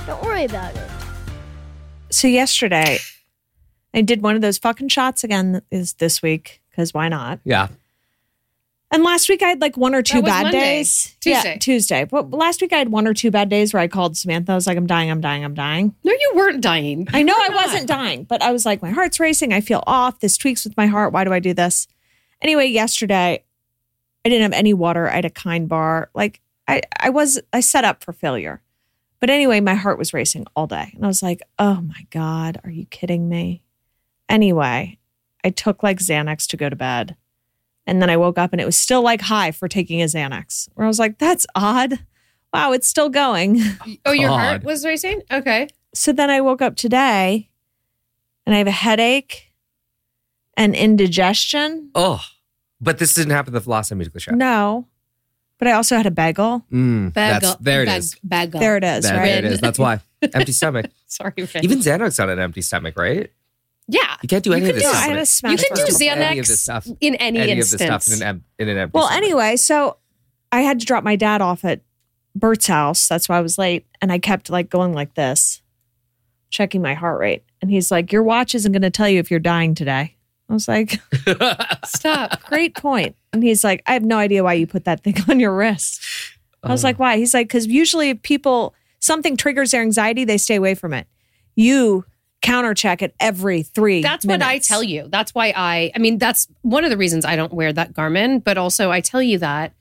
Don't worry about it. So yesterday, I did one of those fucking shots again this week, because why not? Yeah. And last week I had like one or two That was bad Monday. days. Tuesday. Yeah, Tuesday. But last week I had one or two bad days where I called Samantha. I was like, I'm dying. No, you weren't dying. I know You I were not. wasn't dying, but I was like, my heart's racing. I feel off. This tweaks with my heart. Why do I do this? Anyway, yesterday I didn't have any water. I had a Kind bar. Like I set up for failure. But anyway, my heart was racing all day. And I was like, oh my God, are you kidding me? Anyway, I took like Xanax to go to bed. And then I woke up and it was still like high for taking a Xanax. Where I was like, that's odd. Wow, it's still going. Oh, your God. heart was racing? Okay. So then I woke up today and I have a headache and indigestion. Oh, but this didn't happen the last time we took the shot. No. But I also had a bagel. There it is. Bagel. There it is, There right? it is. That's why. Empty stomach. Sorry, Rin. Even Xanax on an empty stomach, right? Yeah. You can't do any of this No, stuff. I had a You smash can do burger. Any of this Xanax stuff. in any Any of instance. this stuff in an empty Well, stomach. anyway, so I had to drop my dad off at Bert's house. That's why I was late. And I kept like going like this, checking my heart rate. And he's like, your watch isn't going to tell you if you're dying today. I was like, Stop. great point. And he's like, I have no idea why you put that thing on your wrist. I was like, why? He's like, because usually if something triggers their anxiety, they stay away from it. You counter check it every 3 That's minutes. what I tell you. That's why I mean, that's one of the reasons I don't wear that Garmin, but also I tell you that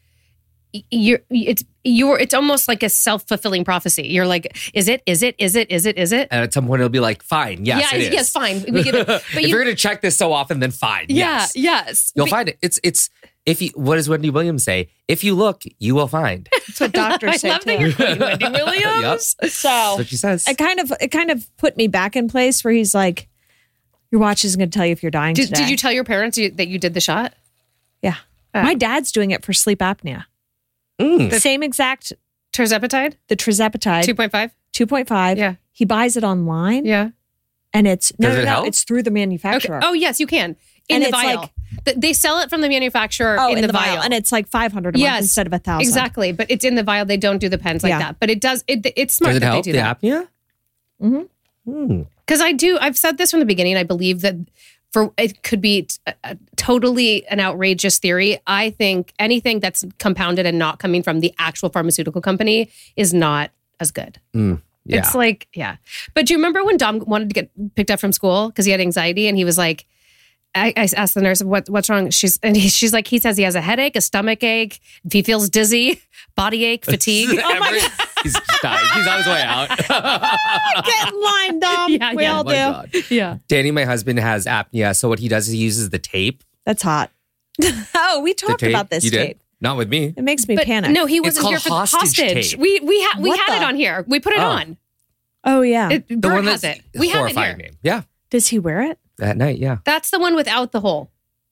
it's almost like a self-fulfilling prophecy. You're like, is it? And at some point it'll be like, fine, yes, yeah, it is. yes, fine. We get it. But if you're going to check this so often, then fine, yeah, yes. yes. You'll find it. It's if you, what does Wendy Williams say? If you look, you will find. That's what doctors say I love that too. you're quoting Wendy Williams. That's So what she says. it kind of put me back in place where he's like, your watch isn't going to tell you if you're dying today. Did you tell your parents that you did the shot? Yeah. Oh. My dad's doing it for sleep apnea. Mm. Same exact, Tirzepatide? the Tirzepatide, 2.5? 2.5. Yeah. He buys it online. Yeah. And it's, Does it help? it's through the Okay. manufacturer. Oh, yes, you can. In And the it's vial. like- They sell it from the manufacturer in the vial. And it's like $500 a month instead of $1,000. Exactly. But it's in the vial. They don't do the pens like Yeah. that. But it does. It's smart Does it that help they the do that. apnea? Mm-hmm. Because I've said this from the beginning. I believe that it could be a totally an outrageous theory. I think anything that's compounded and not coming from the actual pharmaceutical company is not as good. Yeah. It's like, yeah. But do you remember when Dom wanted to get picked up from school because he had anxiety and he was like, I asked the nurse, what's wrong? She's like, he says he has a headache, a stomach ache, he feels dizzy, body ache, fatigue. Oh my God. He's dying. He's on his way out. Get in line, Dom. Yeah, we yeah. all Oh my do. God. Yeah. Danny, my husband, has apnea. So what he does is he uses the tape. That's hot. Oh, we The talked tape. about this You did? tape. Not with me. It makes me But panic. no, he It's wasn't called here for the hostage hostage. tape. We What had it the- on here. We put it Oh. on. Oh, yeah. Bert has it. We have it horrifying here. name. Yeah. Does he wear it? At night, yeah. That's the one without the hole.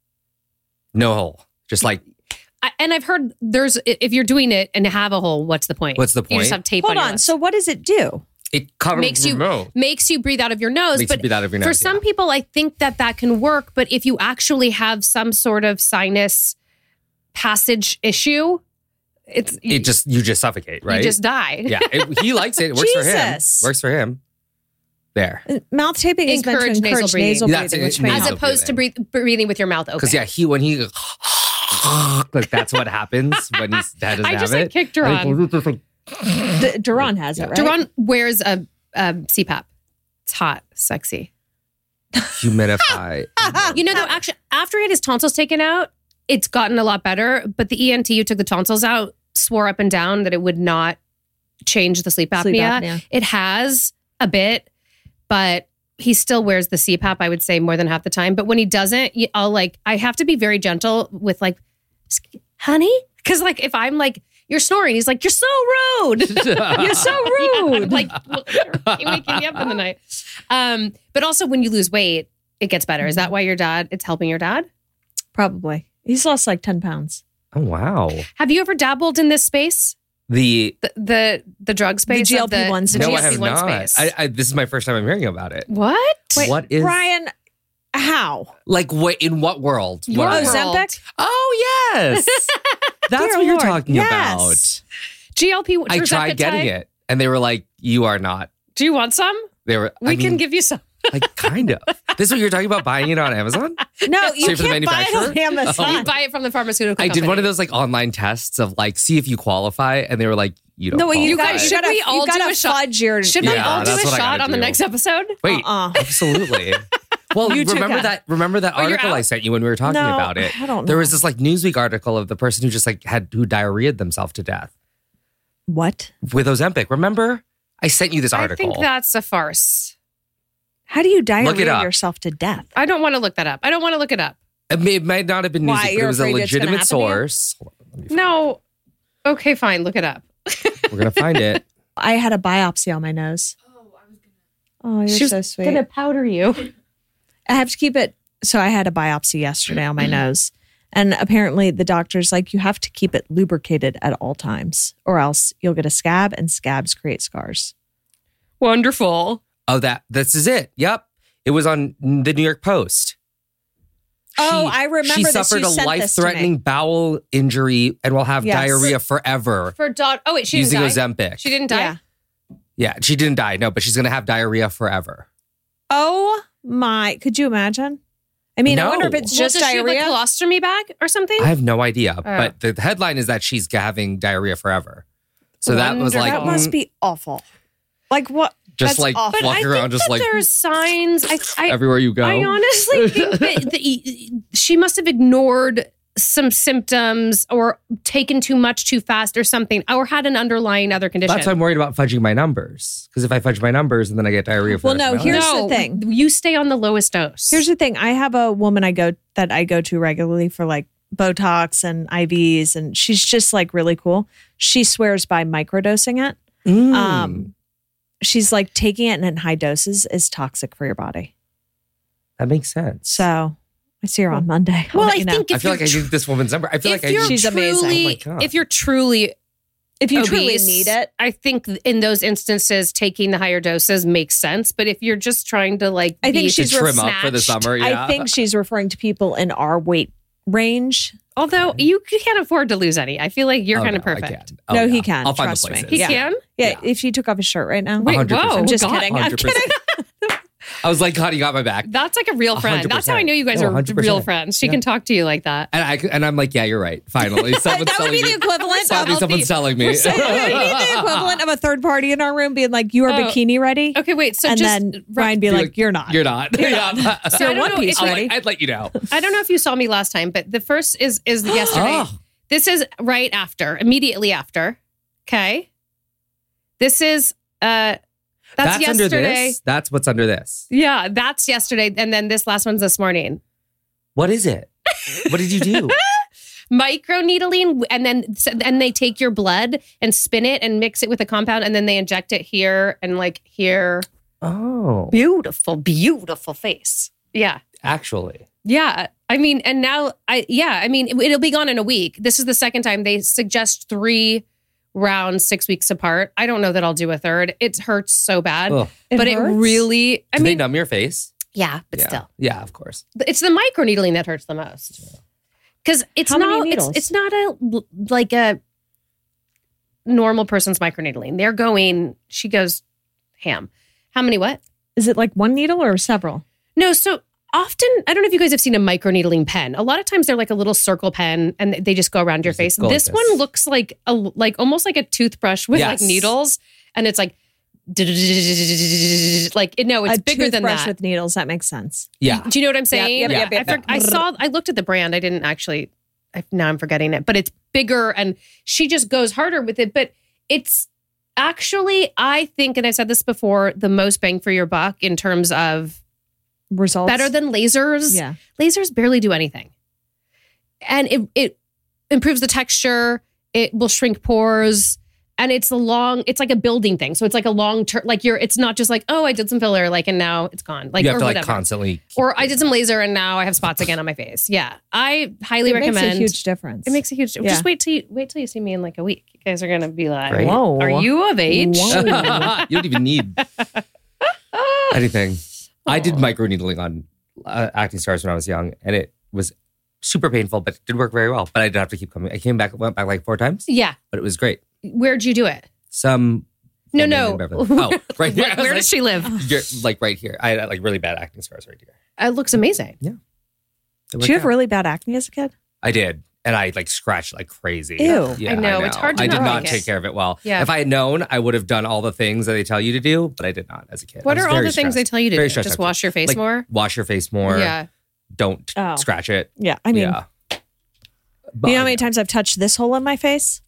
No hole. Just like, And I've heard if you're doing it and have a hole, what's the point? What's the You just point? have tape Hold on your on. lips. So what does it do? it covers makes you remote. makes you breathe out of your nose. Makes you but breathe out of your for nose, some yeah. people, I think that can work. But if you actually have some sort of sinus passage issue, You just suffocate, right? you just die. Yeah. He likes it. It works for him. Jesus. Works for him. There. Mouth taping is meant to Encourage nasal encourage breathing. nasal That's breathing, it. which may As Nasal help. opposed to breathing with your mouth open. Because when he like that's what happens when he's that doesn't I have just it. like kicked Duran. Duran has it, right? Duran wears a CPAP. It's hot, sexy. Humidify. You know, though, actually, after he had his tonsils taken out, it's gotten a lot better. But the ENT who took the tonsils out swore up and down that it would not change the sleep apnea. Sleep apnea. It has a bit, but he still wears the CPAP, I would say, more than half the time. But when he doesn't, I have to be very gentle with like, honey? Because like, if I'm like, you're snoring, he's like, you're so rude. You're so rude. I'm like, well, you're waking me up in the night. But also when you lose weight, it gets better. Is that why it's helping your dad? Probably. He's lost like 10 pounds. Oh wow. Have you ever dabbled in this space? The The drug space? The of GLP-1 the space. no, I have GLP-1 not. space. This is my first time I'm hearing about it. What? What is Brian, how? like what in what world? Your What- world. Ozempic? Oh yes. That's Dear what you're Lord. talking Yes. GLP. about. I tried getting it and they were like, you are not Do you want some? We can give you some. Like, kind of. This is what you're talking about, buying it on Amazon? No, you Straight from the can't buy it on manufacturer? Amazon. You buy it from the pharmaceutical I company. did one of those like online tests of like, see if you qualify. And they were like, you don't No, qualify. you guys guys should gotta, we all you gotta do a shot? fudge your. Should we Yeah, all do that's a what I shot gotta on the do. next episode? Wait, absolutely. Well, You took remember that Oh, you're article out? I sent you when we were talking No, about it? I don't There know. was this like Newsweek article of the person who just like who diarrheaed themselves to death What? with Ozempic. Remember? I sent you this I article. think that's a farce. How do you Look it diarrhea up. yourself to death? I don't want to look that up. I don't want to look it up. It might not have been Why? Newsweek, but You're it was a afraid it's gonna legitimate happen to you? source. Hold on, let me find No. Okay, fine. Look it up. it. We're gonna find it. I had a biopsy on my nose. Oh, you're She was so sweet. gonna powder you. I have to keep it. So I had a biopsy yesterday on my nose. And apparently the doctor's like, you have to keep it lubricated at all times or else you'll get a scab and scabs create scars. Wonderful. Oh, this is it. Yep. It was on the New York Post. Oh, I remember She this. suffered You a sent this to me. life-threatening bowel injury and will have Yes. diarrhea forever For dog. Oh wait, she using didn't die. Ozempic. She didn't die. Yeah. Yeah, she didn't die. No, but she's going to have diarrhea forever. Oh my, could you imagine? I mean, I No. wonder if it's Well, just does she have diarrhea. a colostomy bag or something? I have no idea. But the headline is that she's having diarrhea forever. So that was like, that must be awful. Like what? just that's like awful. But I walking think around, just that like there's signs. I everywhere you go. I honestly think that she must have ignored some symptoms or taken too much too fast or something, or had an underlying other condition. That's why I'm worried about fudging my numbers. Because if I fudge my numbers and then I get diarrhea for Well, the rest no, of my life. here's the thing. You stay on the lowest dose. Here's the thing. I have a woman I go to regularly for like Botox and IVs, and she's just like really cool. She swears by microdosing it. She's like taking it in high doses is toxic for your body. That makes sense. So I see her on Monday. I'll Well, let I you know. think I if feel you're like I need this woman's number. I feel like I you're need She's amazing. truly- Oh my God. If you're truly if you truly obese, need it, I think in those instances, taking the higher doses makes sense. But if you're just trying to like, I think be she's to trim up for the snatched- summer. Yeah. I think she's referring to people in our weight range. Although you can't afford to lose any, I feel like you're Oh, kind of no, I perfect. can. Oh, No, yeah. he can. I'll find Trust the me. places. He Yeah. can. Yeah, if she took off his shirt right now. Wait, 100%. whoa! I'm just God. kidding. I'm 100%. kidding. I was like, God, you got my back. That's like a real friend. That's how I 100%. know you guys No, are 100%. real friends. She Yeah. can talk to you like that. And I'm like, yeah, you're right. Finally, someone's That would telling be the me. equivalent Finally, of someone's telling me. we need the equivalent of a third party in our room being like, "You are Oh. bikini ready," Okay, wait. So and just then Ryan be Be like, like, "You're not." You're not. You're Yeah. not. So I You're don't one know piece if, ready. I'd let you know. I don't know if you saw me last time, but the first is yesterday. Oh. This is right after, immediately after. Okay. This is that's under yesterday. this. That's what's under this. Yeah, that's yesterday, and then this last one's this morning. What is it? What did you do? Microneedling, and then they take your blood and spin it and mix it with a compound, and then they inject it here and like here. Oh, Beautiful, beautiful face. Yeah. actually. Yeah. I mean, and now it'll be gone in a week. This is the second time they suggest 3 rounds 6 weeks apart. I don't know that I'll do a third. It hurts so bad, Ugh. but it hurts? really, Do they numb your face? yeah, but yeah. still, Yeah, of course. it's the microneedling that hurts the most. Because it's How many not, needles? it's not like a normal person's microneedling. They're going, she goes ham. How many what? Is it like one needle or several? No, so often, I don't know if you guys have seen a microneedling pen. A lot of times they're like a little circle pen and they just go around your face. go like This this. one looks like almost like a toothbrush with like Yes. needles, and it's like like no, it's a bigger than toothbrush that. with needles. That makes sense. Yeah. Do you know what I'm saying? yep, yep, yep. I looked at the brand. I didn't actually. Now I'm forgetting it, but it's bigger, and she just goes harder with it. But it's actually, I think, and I've said this before, the most bang for your buck in terms of Results better than lasers. Yeah. Lasers barely do anything. And it improves the texture, it will shrink pores, and it's like a building thing. So it's like a long term, like it's not just like, oh, I did some filler, like, and now it's gone. Like, You have or to like whatever. constantly. Or I did some laser and now I have spots again on my face. Yeah. I highly It recommend. makes a huge difference. It makes a huge Yeah. Just wait till you see me in like a week. You guys are gonna be like, Right. Whoa. are you of age? Whoa. You don't even need anything. I did microneedling on acting stars when I was young, and it was super painful, but it did work very well. But I did have to keep coming. I went back like 4 times, Yeah. but it was great. Where'd you do it? Some No, Woman no. in Beverly Hills. Oh, right here. Where does she live? You're, like right here. I had like really bad acne scars right here. It looks amazing. It Did you have really bad acne as a kid? I did. And I like scratched like crazy. Ew. Yeah, I know. It's hard to I did not not like take it. care of it well. Yeah. If I had known, I would have done all the things that they tell you to do, but I did not as a kid. What I was are all very the things they stressed. tell you to Very do? stressed Just out. wash your face Like, more? Wash your face more. Yeah. Don't Oh. scratch it. Yeah. I mean, yeah. you know how many times I've touched this hole in my face?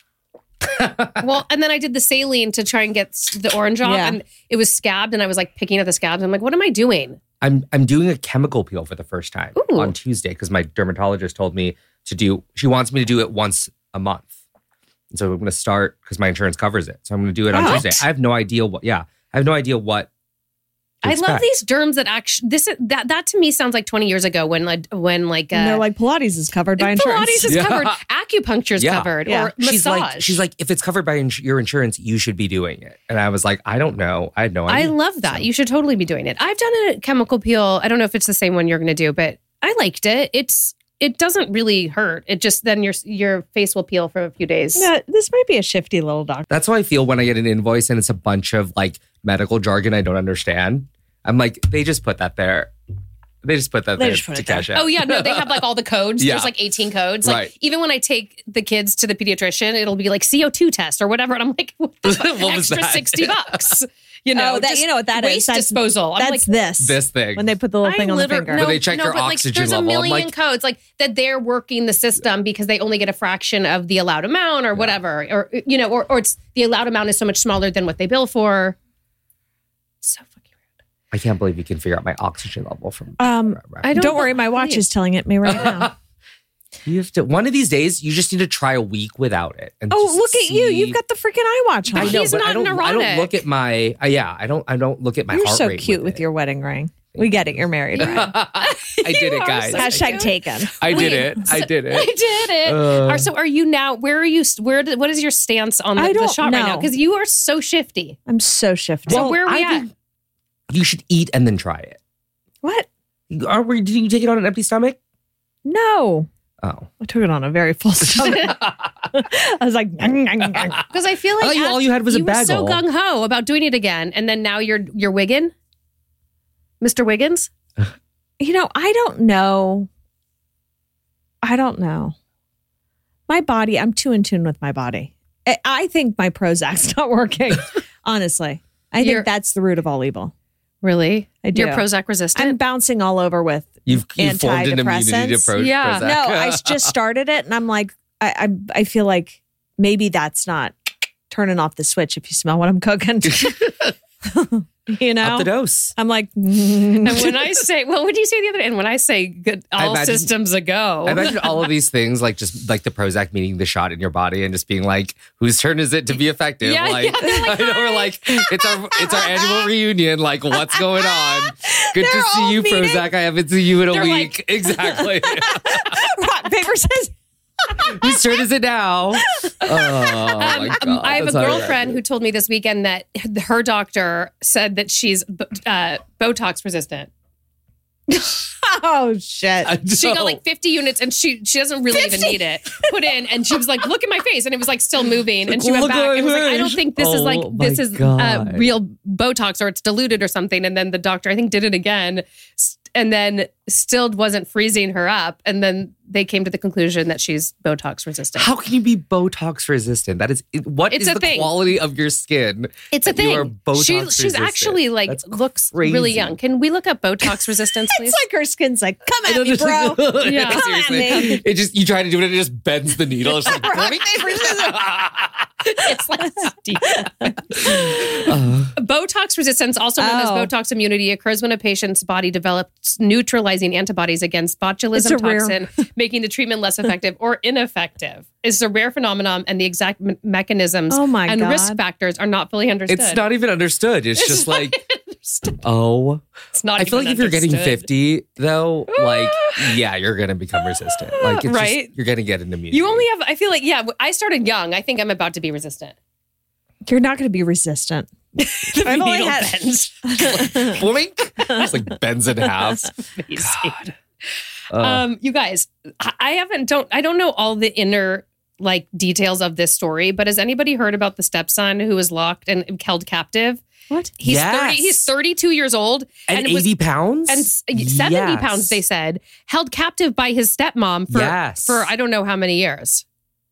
Well, and then I did the saline to try and get the orange off, Yeah. and it was scabbed, and I was like picking at the scabs. I'm like, what am I doing? I'm doing a chemical peel for the first time Ooh. on Tuesday because my dermatologist told me to do. She wants me to do it once a month, and so I'm going to start because my insurance covers it. So I'm going to do it on What? Tuesday. I have no idea what. Yeah, I have no idea what. to I love expect. these derms that actually that to me sounds like 20 years ago when And they're like, Pilates is covered by insurance. Pilates is Yeah. covered, acupuncture's Yeah. covered, Yeah. or massage. She's like, if it's covered by your insurance, you should be doing it. And I was like, I don't know. I had no I idea. love that. So- You should totally be doing it. I've done a chemical peel. I don't know if it's the same one you're going to do, but I liked it. It doesn't really hurt. It just then your face will peel for a few days. Yeah, this might be a shifty little doctor. That's how I feel when I get an invoice and it's a bunch of like medical jargon I don't understand. I'm like, they just put that there. They just put that They there just put to it there. cash out. Oh yeah, no, they have like all the codes. Yeah. There's like 18 codes. Like Right. even when I take the kids to the pediatrician, it'll be like CO2 test or whatever, and I'm like, what the fuck? What was Extra that? $60. You know, Oh, that- just you know what that is? waste That's- disposal. I'm like, That's This thing. When they put the little thing on the finger. But they check your but oxygen there's level. a I'm million like- codes like that they're working the system because they only get a fraction of the allowed amount or whatever, or you know, or it's the allowed amount is so much smaller than what they bill for. So fucking weird. I can't believe you can figure out my oxygen level from. I Don't worry, my watch is telling it me right now. You have to. One of these days, you just need to try a week without it. And Oh, just look at you! see- You've got the freaking iWatch on. I know, He's but not I don't neurotic. look at my. I don't look at my You're heart so rate. cute with it. your wedding ring. We get it. You're married, right? I did it, are guys. so Hashtag taken. I did Wait, it. I did I it. did it. So are you now? Where are you? What is your stance on I the don't shot right now? know. Because you are so shifty. I'm so shifty. So where are we I at? think You should eat and then try it. What? Did you take it on an empty stomach? No. Oh, I took it on a very full stomach. I was like, "Nyang, nyang, nyang." Because I feel like all you had was a you were so bagel. gung ho about doing it again, and then now you're Wiggin, Mr. Wiggins. You know, I don't know. My body, I'm too in tune with my body. I think my Prozac's not working, honestly. I You're- think that's the root of all evil. Really? I do. You're Prozac resistant. I'm bouncing all over with you've formed an immunity to antidepressants. Yeah. Prozac. No, I just started it and I'm like, I feel like maybe that's not turning off the switch if you smell what I'm cooking. You know? Up the dose. I'm like, and when I say, what would you say the other day? And when I say good, all imagine- systems a go. I imagine all of these things, like just like the Prozac meeting the shot in your body and just being like, whose turn is it to be effective? Yeah, like, yeah, they're like, I know we're "Hi." like, it's our annual reunion. Like, what's going on? Good to They're see all you, meeting. Prozac. I haven't seen you in a They're week. like- Exactly. rock, paper, scissors. Whose turn is it now? Oh my God. I have a That's all girlfriend right. who told me this weekend that her doctor said that she's Botox resistant. Oh, shit. I She got know. like 50 units and she doesn't really even 50? need it put in. And she was like, look at my face. And it was like still moving. And she Like, went look back at and was like, my I don't face. think this is like, Oh, my this is God. real Botox or it's diluted or something. And then the doctor, I think, did it again and then still wasn't freezing her up. And then they came to the conclusion that she's Botox resistant. How can you be Botox resistant? That is what It's is a the thing. quality of your skin? It's a that you thing. are Botox She's resistant? actually like That's looks crazy. really young. Can we look up Botox resistance, please? It's like her skin's like, come at me, bro. Yeah. Come at Seriously. me. It just you try to do it and it just bends the needle. It's like Rock, paper, scissors. It's like deep. Botox resistance, also known as Oh. Botox immunity, occurs when a patient's body develops neutralizing antibodies against botulism It's a rare- toxin, making the treatment less effective or ineffective. It's a rare phenomenon, and the exact mechanisms Oh my and God. risk factors are not fully understood. it's not even understood. It's just like oh. It's not. I feel like even if you're getting understood. 50 though, like yeah, you're gonna become resistant. Like it's Right. just, you're gonna get an immunity. You only have. I feel like I started young. I think I'm about to be resistant. You're not going to be resistant. The I've only needle had- bends. blink. It's like bends in half. Amazing. You guys, I don't know all the inner like details of this story, but has anybody heard about the stepson who was locked and held captive? What? He's Yes. he's 32 years old And it was- 80 pounds? and 70 pounds, they said, held captive by his stepmom for I don't know how many years.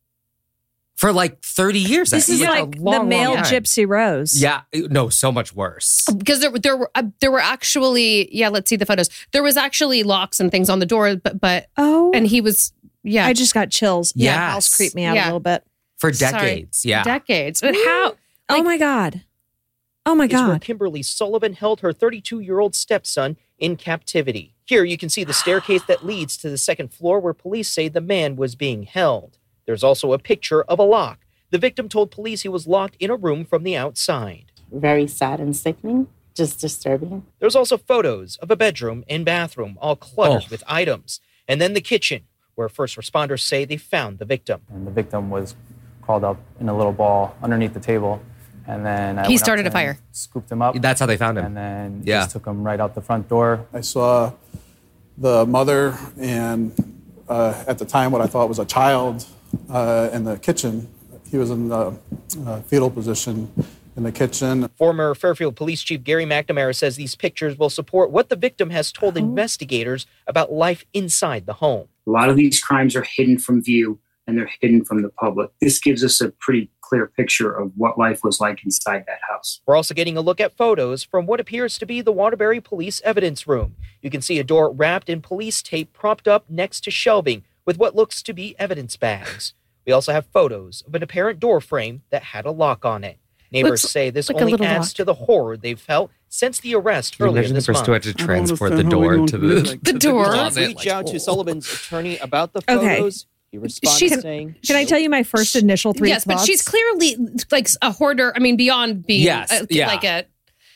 For like 30 years. This is a like long, the male long time. Gypsy Rose. Yeah. No, so much worse. Because there were actually, let's see the photos. There was actually locks and things on the door, but Oh. and he was, I just got chills. Yeah. Yes. House creeped me out Yeah. a little bit. For Sorry. decades. Yeah. decades. But how? Oh my God. Oh my Is where God. Kimberly Sullivan held her 32-year-old stepson in captivity. Here you can see the staircase that leads to the second floor where police say the man was being held. There's also a picture of a lock. The victim told police he was locked in a room from the outside. Very sad and sickening, just disturbing. There's also photos of a bedroom and bathroom all cluttered with items. And then the kitchen, where first responders say they found the victim. And the victim was crawled up in a little ball underneath the table. And then I He went up started to a fire. him, scooped him up. That's how they found him. And then Yeah. just took him right out the front door. I saw the mother and at the time what I thought was a child in the kitchen. He was in the fetal position in the kitchen. Former Fairfield Police Chief Gary McNamara says these pictures will support what the victim has told investigators about life inside the home. A lot of these crimes are hidden from view and they're hidden from the public. This gives us a pretty clear picture of what life was like inside that house. We're also getting a look at photos from what appears to be the Waterbury Police Evidence Room. You can see a door wrapped in police tape propped up next to shelving with what looks to be evidence bags. We also have photos of an apparent door frame that had a lock on it. Neighbors Looks say this like a only little adds lock. to the horror they've felt since the arrest Can you earlier imagine the this person who had month. to transport the understand how door we to don't the, do like- to The door. closet? Reach out to Sullivan's attorney about the Okay. photos. He responded She's- saying, Can I tell you my first initial three Yes, thoughts? but she's clearly like a hoarder. I mean, beyond being Yes, yeah. like a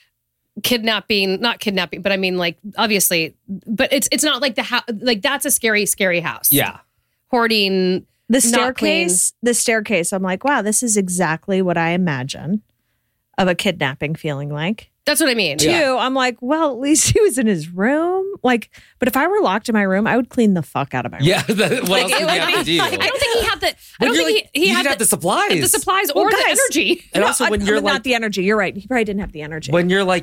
kidnapping, not kidnapping, but I mean, like obviously, but it's not like the house. Like that's a scary house. Yeah. Hoarding. the not clean. staircase. I'm like, wow, this is exactly what I imagine of a kidnapping feeling like. That's what I mean. Two, I'm like, well, at least he was in his room. Like, but if I were locked in my room, I would clean the fuck out of my room. Yeah. What else Like, did it you would have to be- do? I don't think he had the. I When don't you're think like, he you had didn't have the supplies. the supplies Well, or the guys, energy. And also when you're like, not the energy. You're right. He probably didn't have the energy. when you're like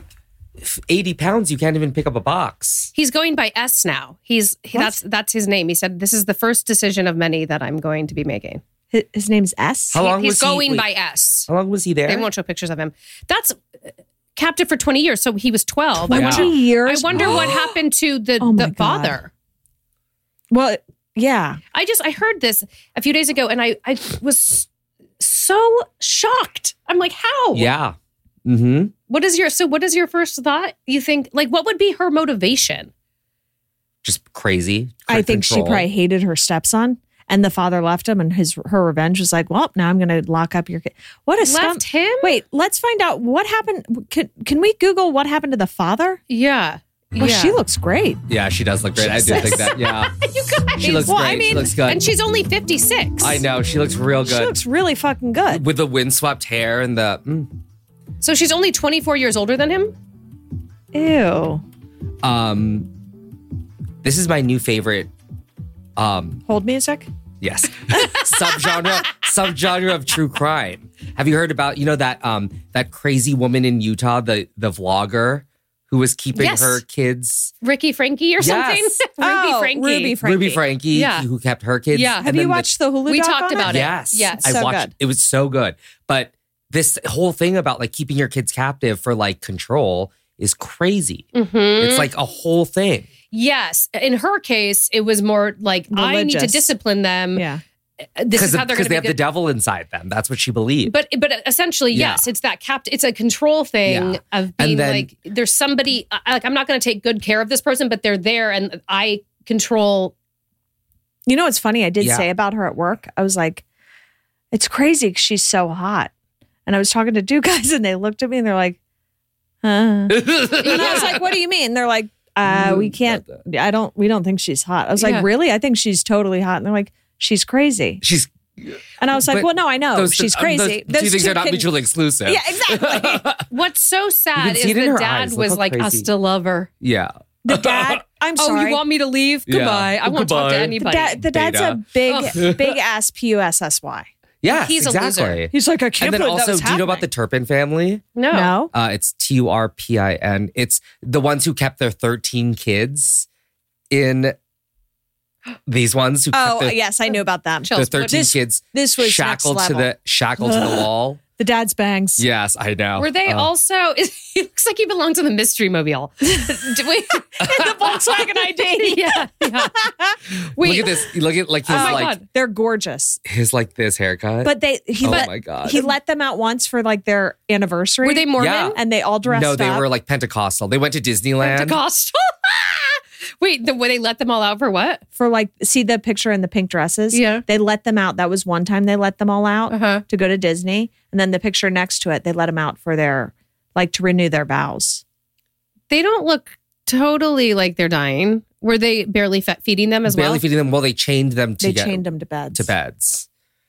80 pounds, you can't even pick up a box. He's going by S now. That's his name. He said, "This is the first decision of many that I'm going to be making." His name's S. How long He's was he? going wait, by S. How long was he there? They won't show pictures of him. That's captive for 20 years. So he was 12. 20 years. I wonder what happened to the Oh my God. father. Well, yeah. I heard this a few days ago and I was so shocked. I'm like, how? Yeah. Mm-hmm. What is your first thought? You think like what would be her motivation? Just crazy. I think she Control. probably hated her stepson, and the father left him, and her revenge was like, well, now I'm going to lock up your kid. What a scum. Left him? Wait, let's find out what happened. Can we Google what happened to the father? Yeah. Well, she looks great. Yeah, she does look great. I did think that. Yeah. You guys. She looks Well, great. I mean, she looks good. And she's only 56. I know. She looks real good. She looks really fucking good. With the windswept hair and the... So she's only 24 years older than him? Ew. This is my new favorite... Hold music. Yes. subgenre of true crime. Have you heard about, that crazy woman in Utah, the vlogger who was keeping Yes. her kids... Ricky Frankie or something? Yes. Ruby Frankie. Ruby Frankie. Ruby Frankie, Yeah. who kept her kids. Yeah. And Have then you watched the Hulu We doc talked on about it. Yes. Yes. I So watched good. it. Was so good. But this whole thing about like keeping your kids captive for like control is crazy. Mm-hmm. It's like a whole thing. Yes. In her case, it was more like, I need to Religious. discipline them. Yeah. This is how they're going Because to they be have the good. devil inside them. That's what she believed. But essentially, Yeah. yes, it's that it's a control thing Yeah. of And being then- like, there's somebody, like, I'm not going to take good care of this person, but they're there and I control. You know what's funny? I did Yeah. say about her at work. I was like, it's crazy 'cause she's so hot. And I was talking to two guys and they looked at me and they're like, huh. And I was like, what do you mean? They're like, we can't, we don't think she's hot. I was Yeah. like, really? I think she's totally hot. And they're like, she's crazy. She's And I was like, But well, no, I know those she's crazy. Those two things are not can- mutually exclusive. Yeah, exactly. What's so sad can is see it in the her dad eyes. Look was how like, I crazy. still love her. Yeah. The dad, I'm Oh, sorry. you want me to leave? Yeah. Goodbye. I won't talk to Goodbye. anybody. The dad's a Beta. big ass PUSSY. Yes, He's a exactly. loser. He's like, I can't And then believe that also, was do you know about the Turpin family? No. No. It's TURPIN. It's the ones who kept their 13 kids in these ones who kept Oh, their, yes, I knew about them. their 13 This- kids This was shackled next to level. the wall. The dad's bangs. Yes, I know. Were they also? He looks like he belongs in the Mystery Mobile. Do we, The Volkswagen ID. yeah. Look at this. Look at like his Oh my like God. They're gorgeous. his like this haircut. But oh my God. he let them out once for like their anniversary. Were they Mormon? Yeah. And they all dressed no, up. they were like Pentecostal. They went to Disneyland. Pentecostal. Wait, where they let them all out for what? for like, see the picture in the pink dresses? Yeah. They let them out. That was one time they let them all out Uh-huh. to go to Disney. And then the picture next to it, they let them out for their, like to renew their vows. They don't look totally like they're dying. Were they barely feeding them as Barely well? feeding them. Well, they chained them They together chained them to beds. to beds.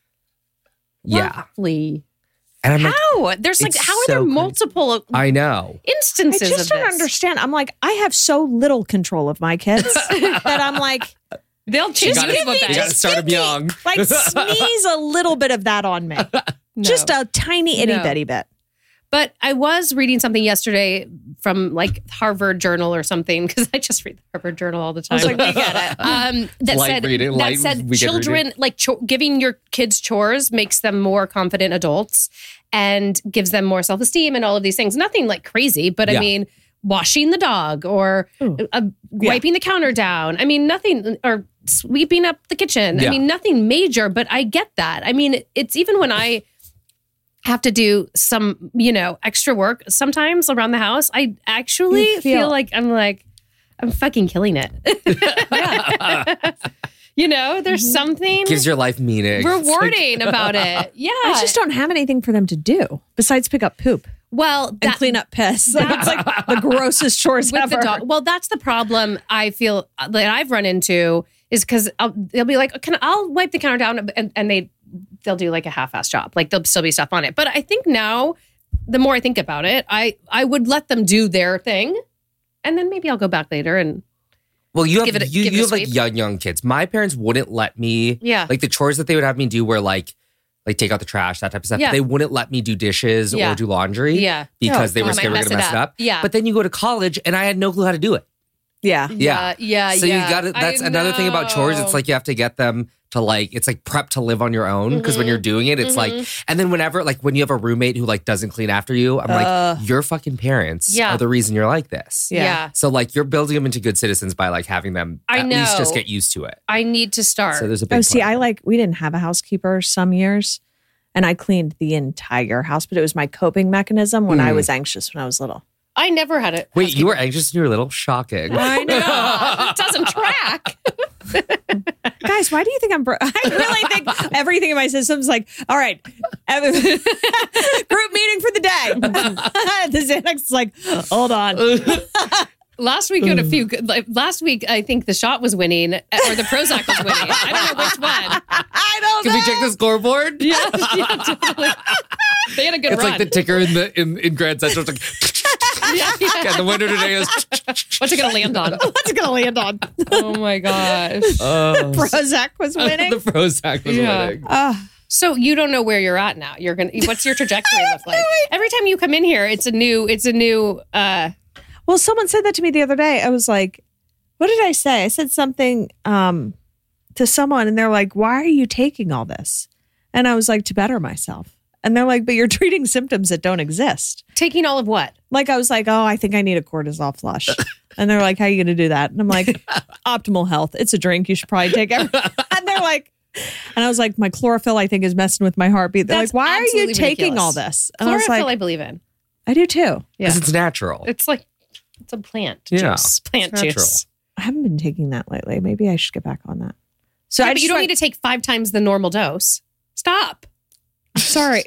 Yeah, Lovely. and I'm like, How? There's like, it's how are so there crazy. multiple I know. I instances just of don't this? understand. I'm like, I have so little control of my kids that I'm like, They'll change gotta- people you things. gotta start them young. like sneeze a little bit of that on me. No. Just a tiny itty No. bitty bit. But I was reading something yesterday from like Harvard Journal or something, because I just read the Harvard Journal all the I time. was like, we get it. That Light said, reading, that light said weekend children, like giving your kids chores makes them more confident adults and gives them more self-esteem and all of these things. Nothing like crazy, but I Yeah. mean, washing the dog or wiping the counter down. I mean, nothing, or sweeping up the kitchen. Yeah. I mean, nothing major, but I get that. I mean, it's even when I have to do some, extra work sometimes around the house, I actually You feel- feel like I'm fucking killing it. There's something Gives your life meaning. It's like- rewarding about it. Yeah. I just don't have anything for them to do besides pick up poop well, and that, clean up piss. Like, it's like the grossest chores with ever. the dog. Well, that's the problem I feel that I've run into is because they'll be like, I'll wipe the counter down, and they'll do like a half-assed job. Like there'll still be stuff on it. But I think now, the more I think about it, I would let them do their thing, and then maybe I'll go back later and Well, you have Give it a- you give it a have like sweep. young kids. My parents wouldn't let me. Yeah. Like the chores that they would have me do were like take out the trash, that type of stuff. Yeah. They wouldn't let me do dishes Yeah. or do laundry. Yeah. Because they Oh, were I might scared we were mess gonna it mess it up. up. Yeah. But then you go to college and I had no clue how to do it. Yeah. Yeah. So you got to, that's another thing about chores. It's like you have to get them to it's like prep to live on your own. Because when you're doing it, it's like, and then whenever, like when you have a roommate who like doesn't clean after you, I'm like, your fucking parents Yeah. are the reason you're like this. Yeah. So like you're building them into good citizens by like having them I at least just know. get used to it. I need to start. So there's a big Oh, see, part. we didn't have a housekeeper some years, and I cleaned the entire house, but it was my coping mechanism when I was anxious when I was little. I never had it. Wait, you were anxious when you were little? Shocking. I know. It doesn't track. Guys, why do you think I'm I really think everything in my system's like, all right, group meeting for the day. The Xanax is like, hold on. Last week, last week, I think the shot was winning, or the Prozac was winning. I don't know which one. I don't Can know. we check the scoreboard? Yeah, totally. They had a good It's run. like the ticker in Grand Central. It's like, and the winner today is. What's it going to land on? What's it going to land on? Oh my gosh. Prozac was winning. The Prozac was Yeah. winning. So you don't know where you're at now. What's your trajectory look like? Every time you come in here, it's a new. Well, someone said that to me the other day. I was like, what did I say? I said something to someone, and they're like, why are you taking all this? And I was like, to better myself. And they're like, but you're treating symptoms that don't exist. Taking all of what? Like, I was like, oh, I think I need a cortisol flush. And they're like, how are you going to do that? And I'm like, Optimal Health. It's a drink. You should probably take it. And they're like, and I was like, my chlorophyll, I think, is messing with my heartbeat. They're That's like, why are you absolutely taking ridiculous. all this? And I was Chlorophyll, I like, believe in. I do too. Yeah. Because it's natural. It's a plant Yeah. juice. Plant It's natural. juice. I haven't been taking that lately. Maybe I should get back on that. So Yeah, I but just you don't went- need to take 5 times the normal dose. Stop. Sorry.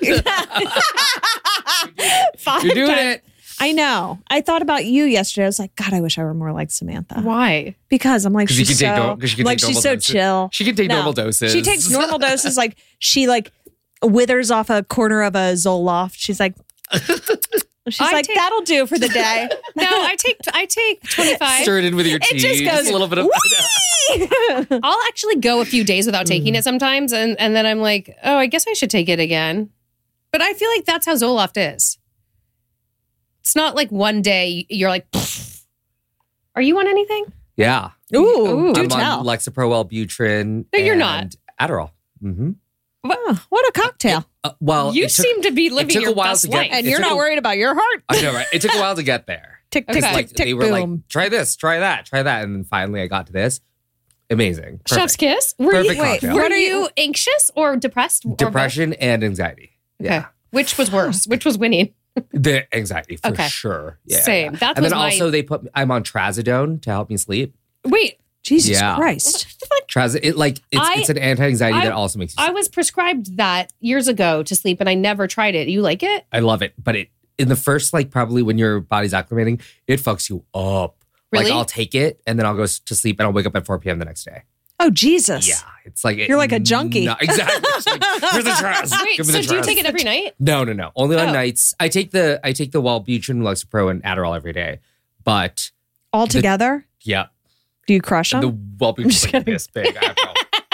Five You're doing times. it. I know. I thought about you yesterday. I was like, God, I wish I were more like Samantha. Why? Because I'm like, 'Cause you she's can take so, no- 'cause she can like take she's normal so doses. chill. She can take No. normal doses. She takes normal doses. Like she withers off a corner of a Zoloft. She's like, She's like, that'll do for the day. No, I take 25. Stir it in with your tea. It just goes a little bit of. I'll actually go a few days without taking it sometimes, and then I'm like, oh, I guess I should take it again. But I feel like that's how Zoloft is. It's not like one day you're like, pfft. Are you on anything? Yeah. Ooh, do I'm tell. on Lexapro, Wellbutrin. No, you're and not. Adderall. Mm-hmm. Oh, what a cocktail. Well, You seem to be living your best life. And you're not worried about your heart. I know, right? It took a while to get there. Tick, tick, Okay. Like tick, tick, they were boom. like, try this, try that. And then finally I got to this. Amazing. Chef's Perfect. kiss. Perfect cocktail. Were you anxious or depressed? or both? Depression and anxiety. Okay. Yeah. Which was worse? Which was winning? The anxiety for Okay. sure. Yeah. Same. That and was then my- also I'm on Trazodone to help me sleep. Wait, Jesus Yeah. Christ. It's an anti-anxiety that also makes you I sleep. was prescribed that years ago to sleep, and I never tried it. You like it? I love it. But in the first, probably when your body's acclimating, it fucks you up. Really? Like I'll take it and then I'll go to sleep and I'll wake up at 4 p.m. the next day. Oh, Jesus. Yeah. It's like You're like a junkie. No, exactly. It's like, where's the Traz? Wait, Give me so the do you Traz. take it every night? No. Only on Oh. nights. I take the Wellbutrin, Lexapro, and Adderall every day. But All together? yeah, Do you crush them? the Wellbutrin's like this big. I don't know.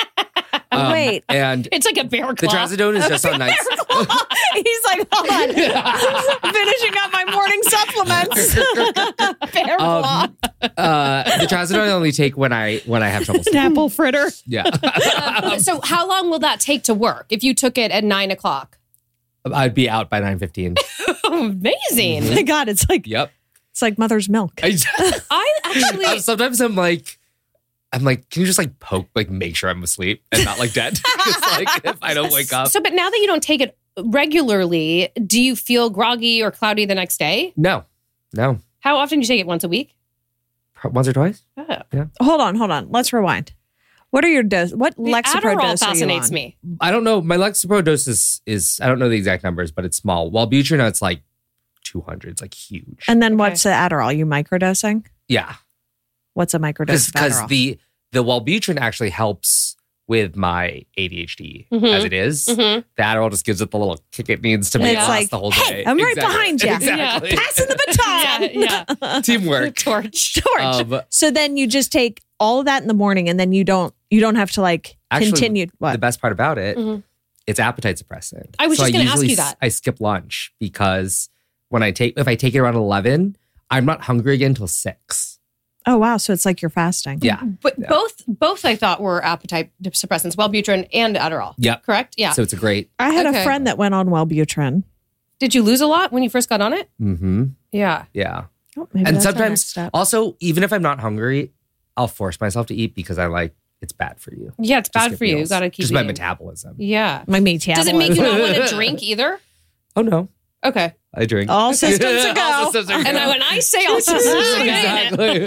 Wait. And It's like a bear the claw. Trazodone is just on nights. He's like, hold on. Finishing up my morning supplements. Bear claw. The Trazodone I only take when I have trouble sleeping. Apple fritter. Yeah. So how long will that take to work if you took it at 9 o'clock? I'd be out by 9:15. Amazing. My God, it's like mother's milk. I actually, Sometimes I'm like, can you just poke, make sure I'm asleep and not dead? It's if I don't wake up. so, but now that you don't take it regularly, do you feel groggy or cloudy the next day? No. How often do you take it? Once a week? Once or twice? Oh. Hold on. Let's rewind. What are your doses? What Lexapro Adderall dose are you fascinates on? me. I don't know. My Lexapro dose is I don't know the exact numbers, but it's small. Wellbutrin, it's 200. It's huge. And then what's the Adderall? You microdosing? Yeah. What's a microdose of Because Adderall? the Wellbutrin actually helps with my ADHD Mhm. as it is. Mhm. The Adderall just gives it the little kick it needs to make it It's last the whole hey, day. I'm right Exactly. behind you. Exactly. Passing the baton. Yeah. Teamwork. Torch. So then you just take all of that in the morning, and then you don't have to Actually, continue. What? The best part about it, Mhm. it's appetite suppressant. I was just gonna ask usually you that. I skip lunch because if I take it around 11, I'm not hungry again until 6. Oh wow! So it's like you're fasting. Yeah. But both I thought were appetite suppressants, Wellbutrin and Adderall. Yep. Correct? Yeah. So it's a great. I had Okay. a friend that went on Wellbutrin. Did you lose a lot when you first got on it? Mm-hmm. Yeah. Yeah. Oh, maybe And that's our next sometimes step. also, even if I'm not hungry, I'll force myself to eat because it's bad for you. Yeah, it's Just bad skip for you. You meals. got to keep just my eating. metabolism. Yeah. My metabolism. Does it make you not want to drink either? Oh no, Okay. I drink. All systems a go. All systems are And go. when I say all systems are go, Exactly.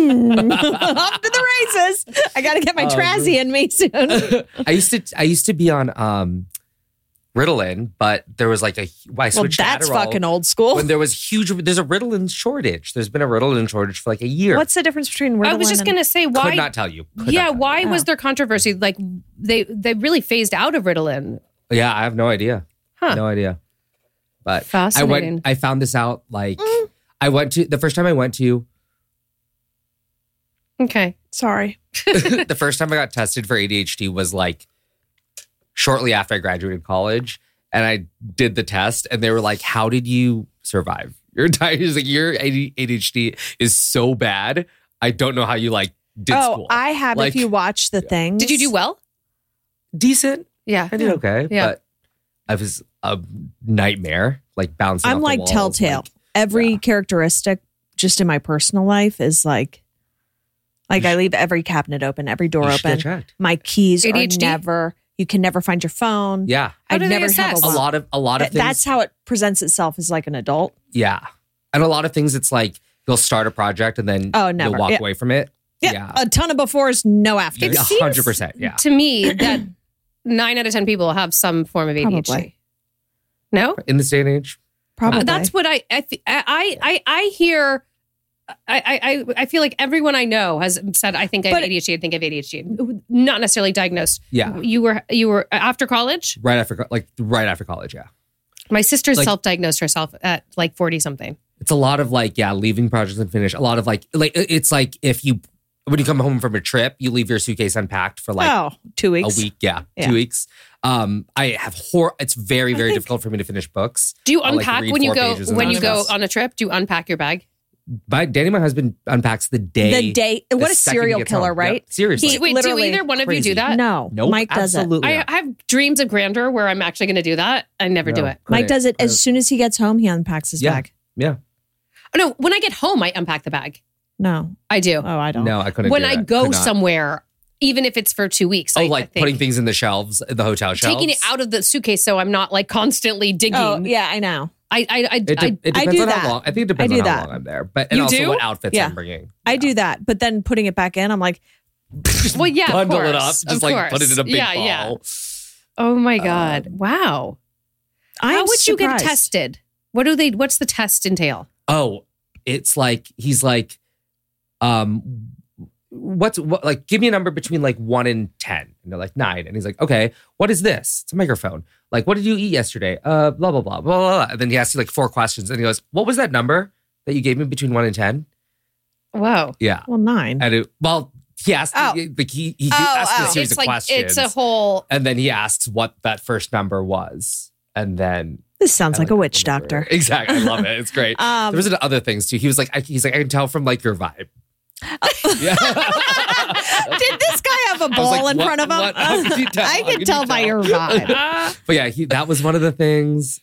Off to the races. I got to get my Trazzy in me soon. I used to be on Ritalin, but there was I Well, switched that's to Adderall fucking old school. when there's a Ritalin shortage. There's been a Ritalin shortage for a year. What's the difference between Ritalin I was just and- going to say Could why. not tell you. Could Yeah, not tell why you. was there controversy? They really phased out of Ritalin. Yeah, I have no idea. Huh. No idea. But Fascinating. I found this out I went to the first time I went to Okay. Sorry. the first time I got tested for ADHD was shortly after I graduated college, and I did the test, and they were like, "How did you survive? Your your ADHD is so bad. I don't know how you did school." I have. If you watch the thing, Did you do well? Decent. Yeah. I did okay, Yeah. but I was a nightmare, bouncing. I'm off the like walls, Telltale. Every characteristic, just in my personal life, is like I leave every cabinet open, every door You should get open. checked. My keys ADHD? are never. You can never find your phone. Yeah, How do I'd they never have assess? a wallet. a lot of things. That's how it presents itself as an adult. Yeah. And a lot of things, it's you'll start a project and then Oh, never. you'll walk Yeah. away from it. Yeah, a ton of befores, no afters. It seems 100%. Yeah. To me that 9 out of 10 people have some form of ADHD. Probably. No? In this day and age. Probably. That's what I hear. I feel like everyone I know has said, I think I have ADHD. I think I have ADHD. Not necessarily diagnosed. Yeah. You were after college? Right after college, yeah. My sister Like- self-diagnosed herself at like 40 something. It's a lot of like, leaving projects unfinished. A lot of like it's like when you come home from a trip, you leave your suitcase unpacked for like 2 weeks. a week. Yeah, 2 weeks. I have it's very, very difficult for me to finish books. Do you I'll, like, unpack read when you 4 go pages and when then you go discuss. on a trip? Do you unpack your bag? Danny, my husband, unpacks the day. What the a second he serial gets killer, home. right? Yep, seriously. Wait, do literally either one of you crazy. do that? No, Nope, Mike does it. absolutely I not. have dreams of grandeur where I'm actually going to do that. I never do No. it. Mike does it as soon as he gets home. He unpacks his Yeah. bag. Yeah. Oh, no, when I get home, I unpack the bag. No, I do. oh, I don't. No, I couldn't When do I it. go Could not. somewhere, even if it's for 2 weeks, Oh, I like think. putting things in the shelves, the hotel shelves? Taking it out of the suitcase so I'm not like constantly digging. Oh, yeah, I know. I It depends do on that. how long. I think it depends I do on how that. long I'm there. But and You also do? what outfits Yeah. I'm bringing. I do that, but then putting it back in, I'm like, well, yeah, of Bundle course, it up. Just of like course. put it in a big yeah, ball. Yeah. Oh my God. Wow. I'm How would you get surprised. tested? What's the test entail? Oh, it's like he's like, what give me a number between like 1 and 10. And they're like 9. And he's like, okay, what is this? It's a microphone. Like, what did you eat yesterday? Blah, blah, blah, blah, blah. And then he asks you like 4 questions. And he goes, what was that number that you gave me between 1 and 10? Wow. Yeah. Well, 9. And he asked, Oh. like he asked a series It's of like questions. it's a whole. And then he asks what that first number was. And then This sounds like a I witch remember. doctor. Exactly. I love it. It's great. There was other things too. He was like, I can tell from like your vibe. Yeah. Did this guy have a I was ball like, in what- front of him? what- how could you tell? I How can could tell you by tell? your vibe. But yeah, that was one of the things.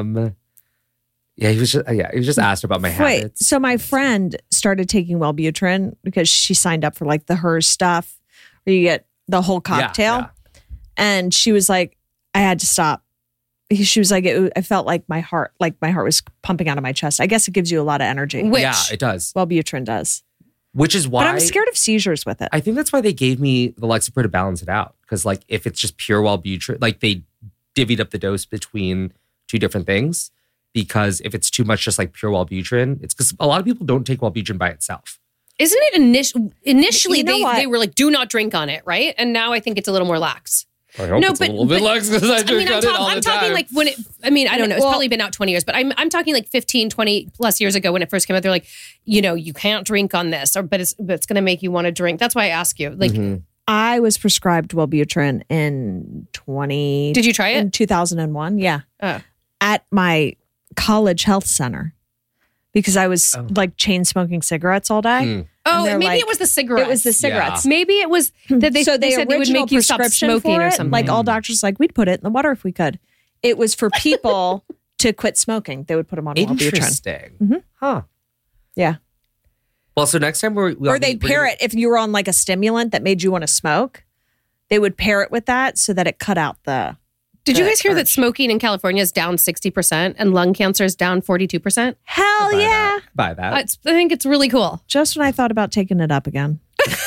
Yeah, he was just asked about my Wait, habits. so my friend started taking Wellbutrin because she signed up for like the HERS stuff where you get the whole cocktail. yeah. And she was like, I had to stop. She was like, I felt like my heart was pumping out of my chest. I guess it gives you a lot of energy. Which- Yeah, it does. Wellbutrin does. Which is why But I'm scared of seizures with it. I think that's why they gave me the Lexapro to balance it out. Because like if it's just pure Wellbutrin, like they divvied up the dose between 2 different things. Because if it's too much just like pure Wellbutrin, it's because a lot of people don't take Wellbutrin by itself. Isn't it initially You know what? they were like, do not drink on it, right? And now I think it's a little more lax. I hope it's a little bit lax because I drink on it all the I'm talking time. like when it, I mean, I don't know. It's Well- probably been out 20 years, but I'm talking like 15, 20 plus years ago when it first came out. They're like, you can't drink on this, but it's going to make you want to drink. That's why I ask you. Like, I was prescribed Wellbutrin in did you try it? in 2001. Yeah. Oh. At my college health center because I was like chain smoking cigarettes all day. Oh, they're maybe like- it was the cigarettes. It was the cigarettes. Maybe it was that they So they said they would original make you stop prescription smoking for or it, something. Like all doctors, like we'd put it in the water if we could. It was for people to quit smoking. They would put them on Wellbutrin. Interesting. Huh. Yeah. Well, so next time Or they'd pair it if you were on like a stimulant that made you want to smoke. They would pair it with that so that it cut out the. Did you the guys hear that urge. smoking in California is down 60% and lung cancer is down 42%? Hell yeah! Buy that. I think it's really cool. Just when I thought about taking it up again.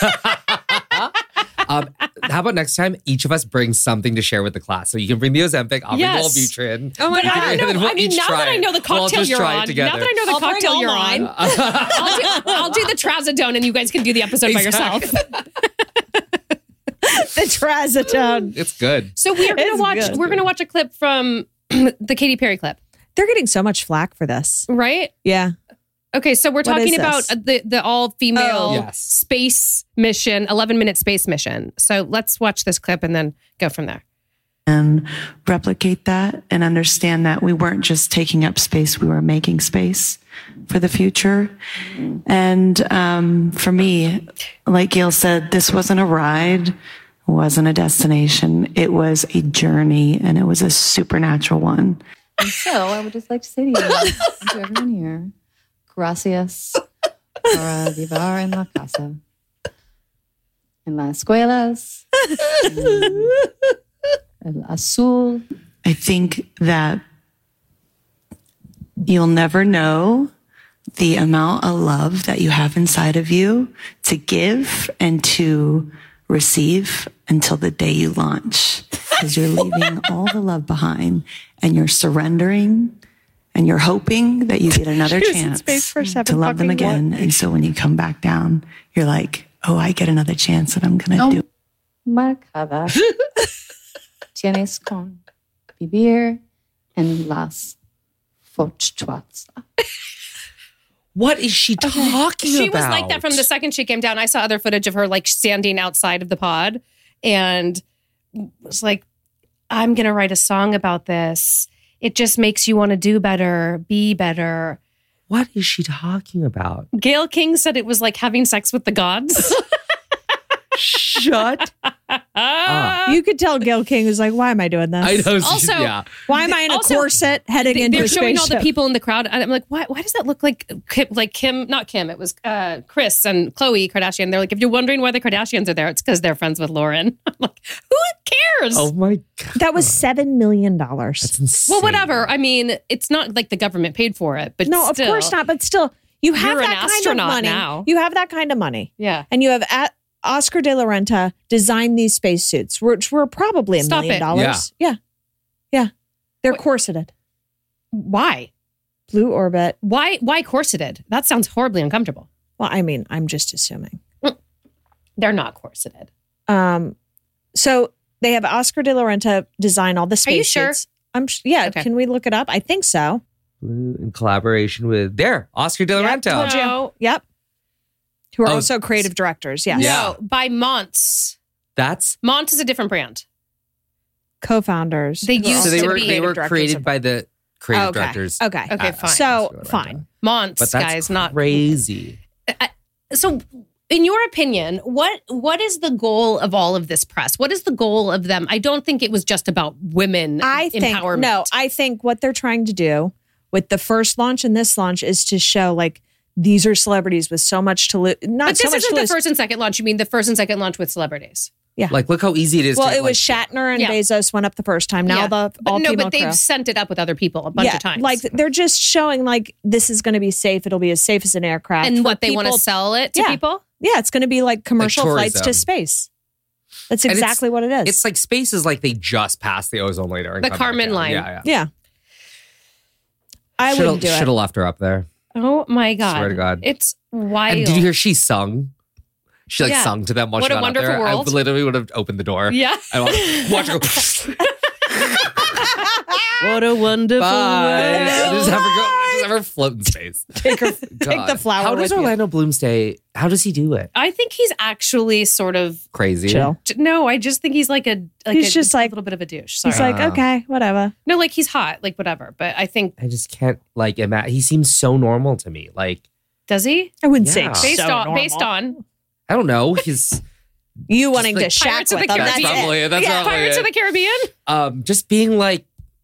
How about next time each of us bring something to share with the class? So you can bring the Ozempic, I'll Yes. bring the Wellbutrin. Oh my You can- God. and then we'll I mean, each now try that I it. know the We'll all cocktail just you're try it on, together. now that I know the I'll bring cocktail all you're mine. on, I'll do the trazodone and you guys can do the episode by yourself. The trazodone. It's good. So we're It's good. gonna watch a clip from the Katy Perry clip, They're getting so much flack for this. right? Yeah. Okay, so we're What talking is about this? the all female Oh. Yes. space mission, 11-minute space mission. So let's watch this clip and then go from there. And replicate that and understand that we weren't just taking up space, we were making space for the future. And for me, like Gail said, this wasn't a ride, wasn't a destination. It was a journey, and it was a supernatural one. And so I would just like to say to you and to everyone here, gracias por vivar en la casa, en las escuelas, el azul. I think that you'll never know the amount of love that you have inside of you to give and to receive until the day you launch. Because you're leaving all the love behind and you're surrendering and you're hoping that you get another She was in chance space for 7 to love them fucking again. And so when you come back down, you're like, oh, I get another chance that I'm going to do. Marcada. Tienes con vivir en las Fochtwatza. What is she talking about? She was like that from the second she came down. I saw other footage of her like standing outside of the pod and was like, I'm going to write a song about this. It just makes you want to do better, be better. What is she talking about? Gayle King said it was like having sex with the gods. Shut up. You could tell Gayle King was like, why am I doing this? I know. Also, yeah. Why am I in a corset heading into they're a showing all the spaceship? people in the crowd, and I'm like, why does that look like Kim? Not Kim. It was Kris and Khloe Kardashian. They're like, if you're wondering why the Kardashians are there, it's because they're friends with Lauren. I'm like, who cares? Oh my God. That was $7 million. That's insane. Well, whatever. I mean, it's not like the government paid for it, but No, still. of course not. But still, you have You're an that kind of astronaut money. now. You have that kind of money. Yeah. And you have Oscar de la Renta design these spacesuits, which were probably $1 million. Yeah. They're corseted. Why? Blue Orbit. Why corseted? That sounds horribly uncomfortable. Well, I mean, I'm just assuming. They're not corseted. So they have Oscar de la Renta design all the spacesuits. Are you sure? Yeah. Okay. Can we look it up? I think so. Blue in collaboration with Oscar de la Yep, Renta. told you. No. Yep. Who are Oh, also creative directors. Yes. Yeah. No, by Monts. That's Mont is a different brand. Co-founders. They who are used so also they were be created directors by the creative Okay. directors. Okay. Okay, fine. So, Oscar de la Renta. fine. Monts, But that's guys, not crazy. So, in your opinion, what is the goal of all of this press? What is the goal of them? I don't think it was just about women empowerment. I think what they're trying to do with the first launch and this launch is to show like these are celebrities with so much to lose. Not But so this much isn't to the lose. first and second launch. You mean the first and second launch with celebrities? Yeah. Like, look how easy it is. Well, to, it was Shatner and Yeah. Bezos went up the first time. Now Yeah. all no, female but they've crew. sent it up with other people a bunch of times. Like they're just showing like this is going to be safe. It'll be as safe as an aircraft. and for what they want to people- sell it to Yeah. people. Yeah, it's going to be like commercial flights to tourism. space. That's And it's- exactly what it is. It's like space is like they just passed the ozone layer. and The come back Kármán down. line. Yeah. yeah. I wouldn't do Should it. have left her up there. Oh my God. Swear to God. It's wild. And did you hear she sung? She Yeah. sung to them while What she a got up wonderful there. world. I literally would have opened the door. Yeah. I watch her go. What a wonderful Bye. world. Just have her float in space. Take the flower How does with you. Orlando Bloom stay? How does he do it? I think he's actually sort of Crazy. Chill. no. I just think he's like He's just like- a little bit of a douche. Sorry. He's like, okay, whatever. no, like he's hot, like whatever. But I think I just can't like imagine. He seems so normal to me. Like, does he I wouldn't Yeah. say based so on normal. based on I don't know. He's you wanting like to shack Pirates of with the them. That's Caribbean. it. probably it. That's Yeah. probably Pirates it. of the Caribbean. Just being like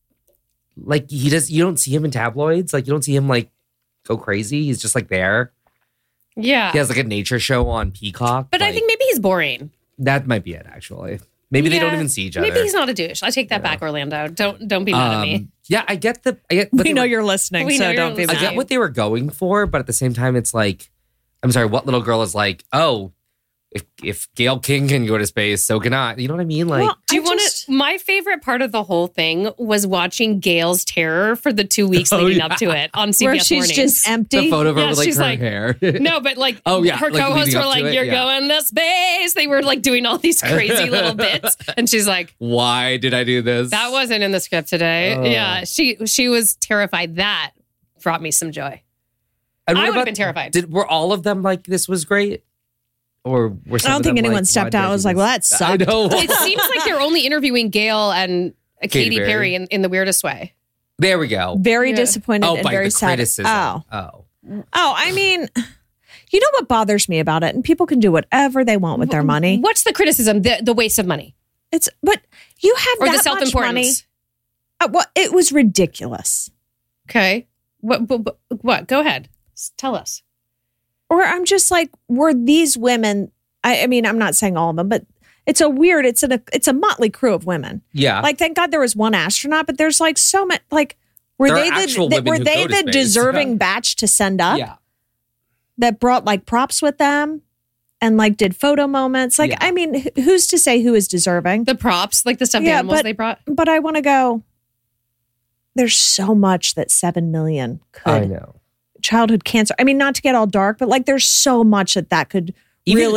he does. You don't see him in tabloids. Like you don't see him like go crazy. He's just like there. Yeah, He has like a nature show on Peacock. but I Like, think maybe he's boring. that might be it. Actually, maybe they don't Yeah. even see each other. Maybe he's not a douche. I take that back, Orlando. Don't be mad at me. Yeah, I get what We they know were- you're listening, We know so you're don't be I listening. mad. get what they were going for, but at the same time, it's like, I'm sorry, what little girl is like, oh, if Gayle King can go to space, so can I. You know what I mean? Like, Well, Do you I want just- to? My favorite part of the whole thing was watching Gail's terror for the 2 weeks leading up to it on CBS Where she's Mornings. just empty. the photo of her Yeah, with like she's her like- hair. No, but like, Oh, yeah, her like co-hosts leading were up like, to it, "You're yeah. going to space." They were like doing all these crazy little bits, and she's like, Why did I do this? "That wasn't in the script today." Oh. Yeah, she was terrified. That brought me some joy. And I what would've about- been terrified. Were all of them like this was great? Or were some I don't of think them anyone like, stepped why did out I and was do like, this? well, that sucked. I know. It seems like they're only interviewing Gail and Katy Perry. Perry in the weirdest way. There we go. Very Yeah. disappointed Oh, and by very the sad. criticism. Oh, I mean, you know what bothers me about it? And people can do whatever they want with their money. What's the criticism? The waste of money It's but you have or that the much money. self-importance? Well, it was ridiculous. Okay, what? Go ahead. Tell us. Or I'm just like, were these women? I mean, I'm not saying all of them, but it's a motley crew of women. Yeah. Like, thank God there was one astronaut, but there's like so much. Like, were There are they actual the women were who they go to the space. deserving batch to send up yeah. that brought like props with them and like did photo moments? Like, Yeah. I mean, who's to say who is deserving? The props, like the stuffed Yeah, animals but- they brought. But I want to go. There's so much that 7 million I could know. childhood cancer. I mean, not to get all dark, but like there's so much that could Even- really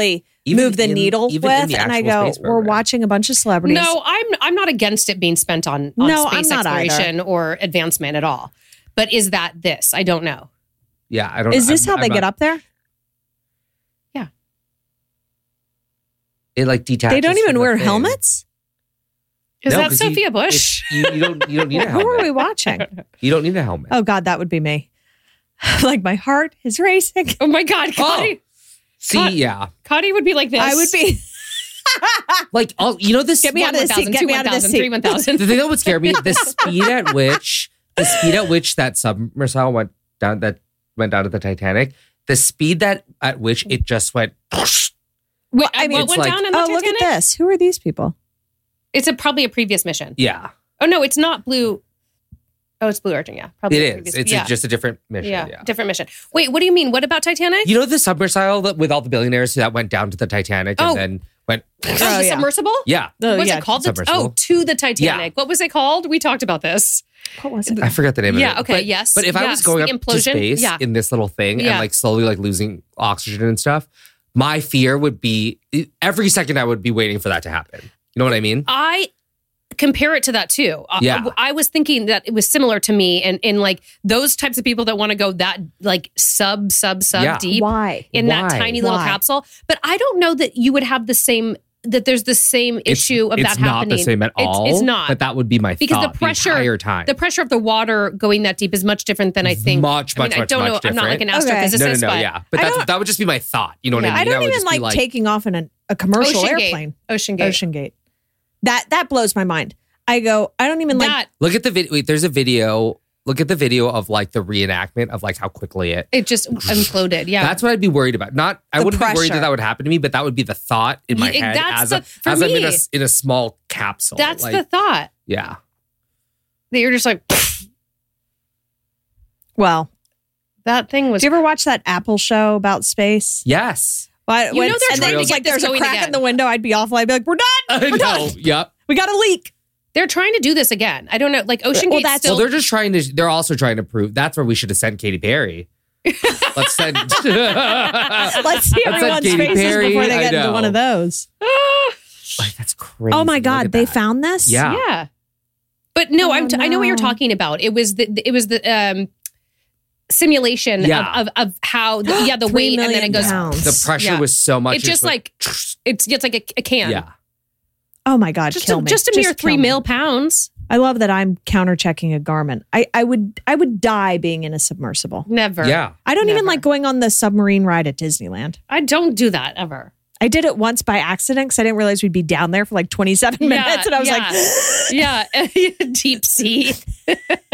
move the needle even in with, the and I actual go, space we're program. watching a bunch of celebrities. No, I'm not against it being spent on No, space I'm not exploration or advancement at all. But is that this? I don't know. Yeah, I don't. Is this I'm how they get not- up there? It like detaches. They don't from even the wear thing. helmets? Is No, that 'cause Sophia Bush? You don't need a Who are we helmet. watching? You don't need a helmet. Oh God, that would be me. Like my heart is racing. Oh my God, Cotty. See, yeah, Cotty would be like this. I would be. like all you know this. Get me out of the seat. Get me out of the seat. 1,000. The thing that would scare me, the speed at which that submersible went down to the Titanic, the speed at which it just went. Wait, I mean, what it's went like- down in the Oh, Titanic? look at this. Who are these people? It's probably a previous mission. Yeah, Oh no, it's not Blue. Oh, it's Blue Origin. Yeah, probably. it a is. previous- It's yeah. just a different mission. Yeah, Yeah. different mission. Wait, what do you mean? What about Titanic? You know the submersible that with all the billionaires that went down to the Titanic and Oh. then went. Oh, the yeah. submersible? Yeah, Oh, What's yeah. it called? Submersible. To the Titanic. What was it called? We talked about this. What was it? I forgot the name of it. Yeah, okay, But- yes, But if I was yes, going the up to implosion, space yeah. in this little thing Yeah. and like slowly like losing oxygen and stuff, my fear would be every second I would be waiting for that to happen. You know what I mean? I compare it to that too. Yeah. I was thinking that it was similar to me and in like those types of people that want to go that like sub Yeah. deep Why? in that Why? tiny little Why? capsule. But I don't know that you would have the same, that there's the same issue of that it's not happening. the same at all. It's not. But that would be my because thought the pressure, entire time. the pressure of the water going that deep is much different than I think. Much, I mean, I much, don't much know. I'm not like an different. Okay. astrophysicist, no, but yeah. But I that would just be my thought. You know what Yeah. I mean? I don't would even just be like taking off in a commercial Ocean Gate. airplane. Ocean Gate. Ocean Gate. That blows my mind. I go, I don't even like. That Look at the video. Wait, there's a video. Look at the video of like the reenactment of like how quickly it just imploded. Yeah. That's what I'd be worried about. Not, I The wouldn't be worried pressure. that that would happen to me, but that would be the thought in my Yeah, head that's as for I'm me. in a small capsule. That's Like, the thought yeah. that you're just like, Well, that thing was. did you ever watch that Apple show about space? Yes. Well, You know they're and trying then to it's get like this there's a going crack again. in the window. I'd be awful. I'd be like, we're done. I We're know. done. Yep. We got a leak. They're trying to do this again. I don't know. Like Ocean Well, Gate that's- still. Well, they're just trying to. They're also trying to prove. That's where we should have sent Katy Perry. Let's send. Let's see Let's send everyone's Katy faces Perry. before they I get into know. one of those. Like, that's crazy. Oh my Look God, at they that. found this? Yeah. yeah. But no, Oh, I know what you're no. talking about. It was the simulation Yeah. of how the 3 weight and then million it goes. pounds. The pressure Yeah. was so much. It's just like it's like a can. yeah. Oh my God, Just kill a, me. just a mere 3 kill me. mil pounds. I love that I'm counter checking a Garmin. I would die being in a submersible. Never. Yeah. I don't even Never. like going on the submarine ride at Disneyland. I don't do that ever. I did it once by accident because I didn't realize we'd be down there for like 27 minutes. And I was yeah, deep sea. so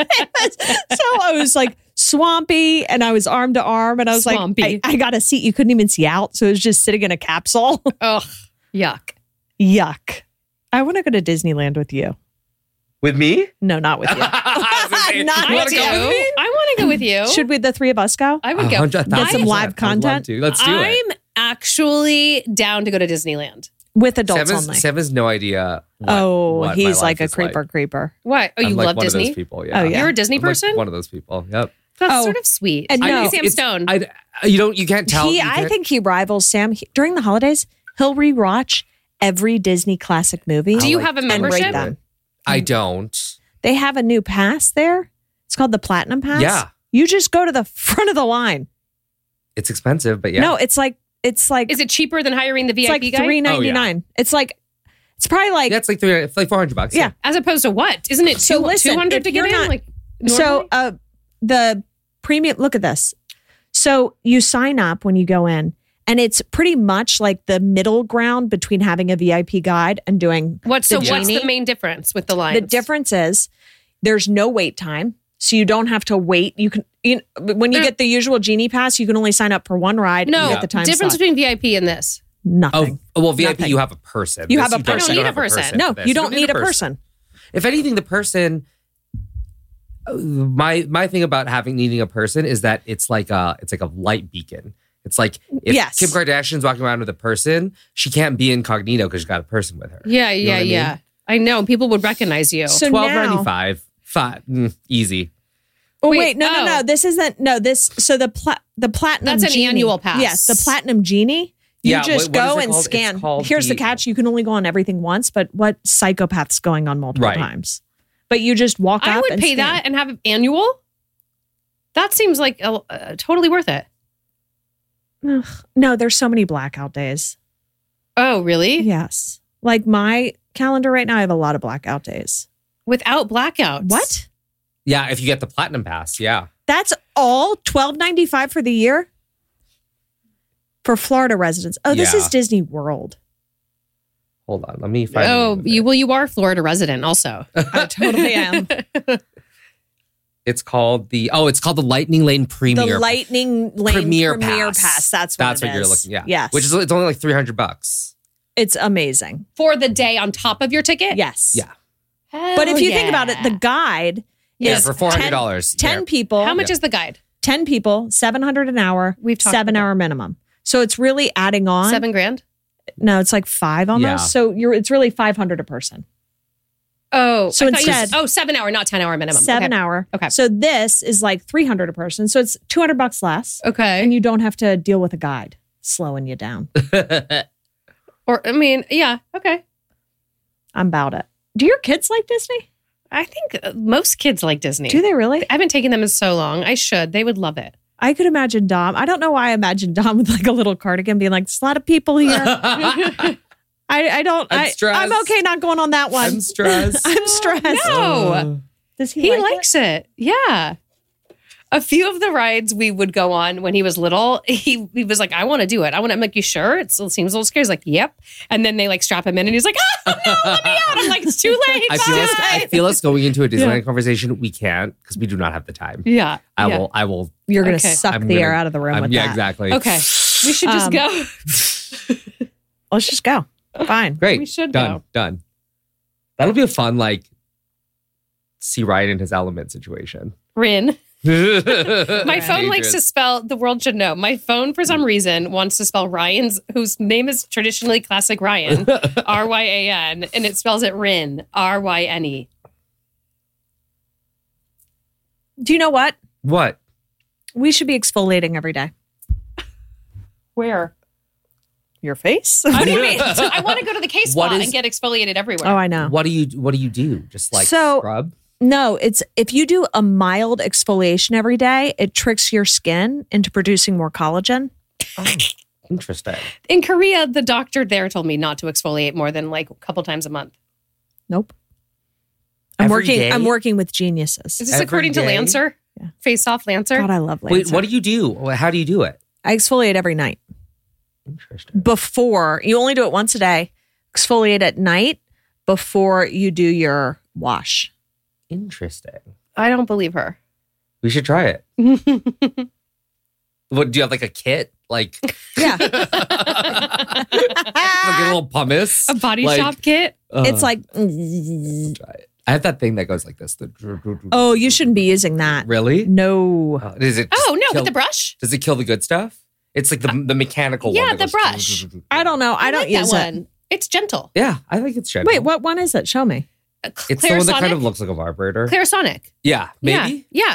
I was like swampy and I was arm to arm and I was Swampy. like, I got a seat you couldn't even see out. So it was just sitting in a capsule. Ugh, yuck. Yuck. I want to go to Disneyland with you. With me? No, not with you. Not I wanna do. go with me? I want to go with you. Should we, the three of us, go? I would go. 100,000%. Get some live I'd love content? to. Let's do it. I'm actually down to go to Disneyland. With adults only. Sam has no idea. What he's my like a life is creeper. What? Oh, I'm you like love one Disney? Of those people, yeah. Oh, yeah. You're a Disney I'm like person? one of those people. Yep. That's Oh. sort of sweet. And I no, know Sam Stone. You can't tell. I think he rivals Sam. During the holidays, he'll rewatch every Disney classic movie. Do you have a and rate membership? them. I don't. They have a new pass there. It's called the Platinum Pass. Yeah. You just go to the front of the line. It's expensive, but yeah. No, it's like Is it cheaper than hiring the it's VIP like guy? $3.99. It's probably like Yeah, it's like $400. Yeah. As opposed to what? Isn't it So listen, 200 if to get you're in? not- Like so. normally? The premium. Look at this. So you sign up when you go in, and it's pretty much like the middle ground between having a VIP guide and doing what's the the genie. main difference with the lines? The difference is there's no wait time. So you don't have to wait. You can when you There- get the usual genie pass, you can only sign up for one ride. and No, you get the time difference slot. between VIP and this. Nothing. Oh, well, VIP, Nothing. you have a person. You This, have a person. I don't need have a person. No, This, you don't need a person. If anything, the person. My thing about needing a person is that it's like a light beacon. It's like if Yes. Kim Kardashian's walking around with a person, she can't be incognito because she's got a person with her. Yeah, You know what I mean? I know. People would recognize you. So $12.95, easy. Oh Wait, wait, no. This isn't. No, this. So the platinum. That's an genie, annual pass. Yes, the platinum genie. You Yeah, just what is go it and called? scan. It's called Here's the catch. You can only go on everything once, but what psychopath's going on multiple Right. times? But you just walk I up would and pay scan. that and have it annual. That seems like totally worth it. Ugh. No, there's so many blackout days. Oh, really? Yes. Like my calendar right now, I have a lot of blackout days. Without blackouts. What? Yeah, if you get the platinum pass, yeah. That's all $12.95 for the year? For Florida residents. Oh, this Yeah. is Disney World. Hold on, let me find. Oh, the name of it. you are a Florida resident also. I totally am. It's called the Lightning Lane Premier. The Lightning Lane Premier Premier Pass. Pass. That's what That's it what you're is. looking. Yeah. Yes. Which is it's only like $300. It's amazing. For the day on top of your ticket? Yes. Yeah. But if you think about it, the guide Yeah, is for $400. 10 people. How much is the guide? 10 people, $700 an hour, We've talked 7-hour minimum. So it's really adding on. $7,000? No, it's like 5 almost. Yeah. So it's really $500 a person. Oh, So I thought you instead- said- 7 hour, not 10 hour minimum. 7 Okay. hour. Okay. So this is like $300 a person. So it's $200 less. Okay. And you don't have to deal with a guide slowing you down. Or, I mean, yeah. Okay. I'm about it. Do your kids like Disney? I think most kids like Disney. Do they really? I haven't taken them in so long. I should. They would love it. I could imagine Dom. I don't know why I imagine Dom with like a little cardigan being like, there's a lot of people here. I don't. I'm stressed. I'm okay not going on that one. I'm stressed. I'm stressed. No. Does He like likes it. Yeah. A few of the rides we would go on when he was little, he was like, I want to do it. I'm like, you sure? It seems a little scary. He's like, yep. And then they like strap him in and he's like, oh no, let me out. I'm like, it's too late. I feel us going into a Disneyland conversation. We can't because we do not have the time. Yeah. I yeah. will. You're going to Okay. suck I'm the gonna- air out of the room with yeah, that. exactly. Okay. We should just go. Let's just go. Fine. Great. We should done. go. Done. That'll be a fun see Ryan in his element situation. Rin. My My phone likes to spell, the world should know. My phone, for some reason, wants to spell Ryan's, whose name is traditionally classic Ryan, R-Y-A-N, and it spells it Rin, R-Y-N-E. Do you know what? What? We should be exfoliating every day. Where? Your face? What do you mean? So I want to go to the case What spa is- and get exfoliated everywhere. Oh, I know. What do you do? Just like So- scrub? No, it's if you do a mild exfoliation every day, it tricks your skin into producing more collagen. Interesting. In Korea, the doctor there told me not to exfoliate more than like a couple times a month. Nope. I'm Every working. day? I'm working with geniuses. Is this Every according to day? Lancer? Yeah. Face Off Lancer? God, I love Lancer. Wait, what do you do? How do you do it? I exfoliate every night. Interesting. Before you only do it once a day. Exfoliate at night before you do your wash. Interesting. I don't believe her. We should try it. What do you have like a kit? Like Yeah. like a little pumice? A body Like, shop kit? It's like, try it. I have that thing that goes like this. oh, you shouldn't be using that. Really? No. Does it? Oh, no, kill- with the brush? Does it kill the good stuff? It's like the mechanical yeah, one. that the goes- brush. I don't know. I don't like use that it. one. It's gentle. Yeah, I think it's gentle. Wait, what one is it? Show me. It's the one that kind of looks like a vibrator. Clarisonic. Yeah, maybe. Yeah.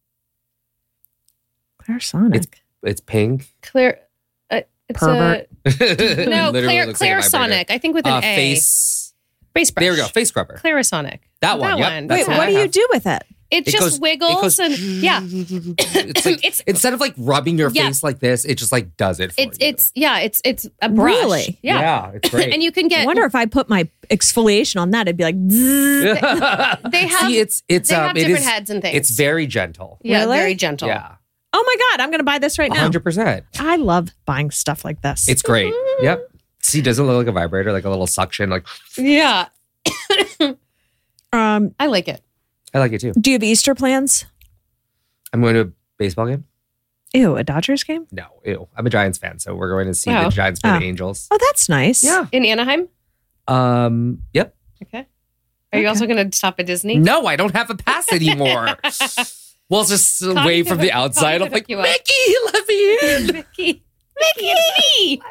Clarisonic. It's pink. Clear. It's Pervert. no, Literally looks like a vibrator. Clarisonic. I think with an A. Face. Face brush. There we go. Face scrubber. Clarisonic. That one. Yep, one. that's Wait, the what I do you have. do with it? It It just goes- wiggles it goes- and yeah. It's like It's- instead of like rubbing your Yeah. face like this, it just like does it for you. It's a brush. Really? Yeah. it's great. And you can I get wonder if I put my exfoliation on that, it'd be like, zzz. they have See, it's they have it different is- heads and things. It's very gentle. yeah, Really? very gentle. Yeah, Oh my God, I'm going to buy this right now. 100%. I love buying stuff like this. It's great. Yep. See, doesn't it look like a vibrator, like a little suction. Like Yeah. I like it. I like it too. Do you have Easter plans? I'm going to a baseball game. Ew, a Dodgers game? No, ew. I'm a Giants fan, so we're going to see Oh. the Giants play Oh. the Angels. Oh, that's nice. Yeah. In Anaheim? Yep. Okay. Are you also going to stop at Disney? No, I don't have a pass anymore. Well, just wave from the outside. I'm like, you up. Mickey, let me in. Mickey. Mickey.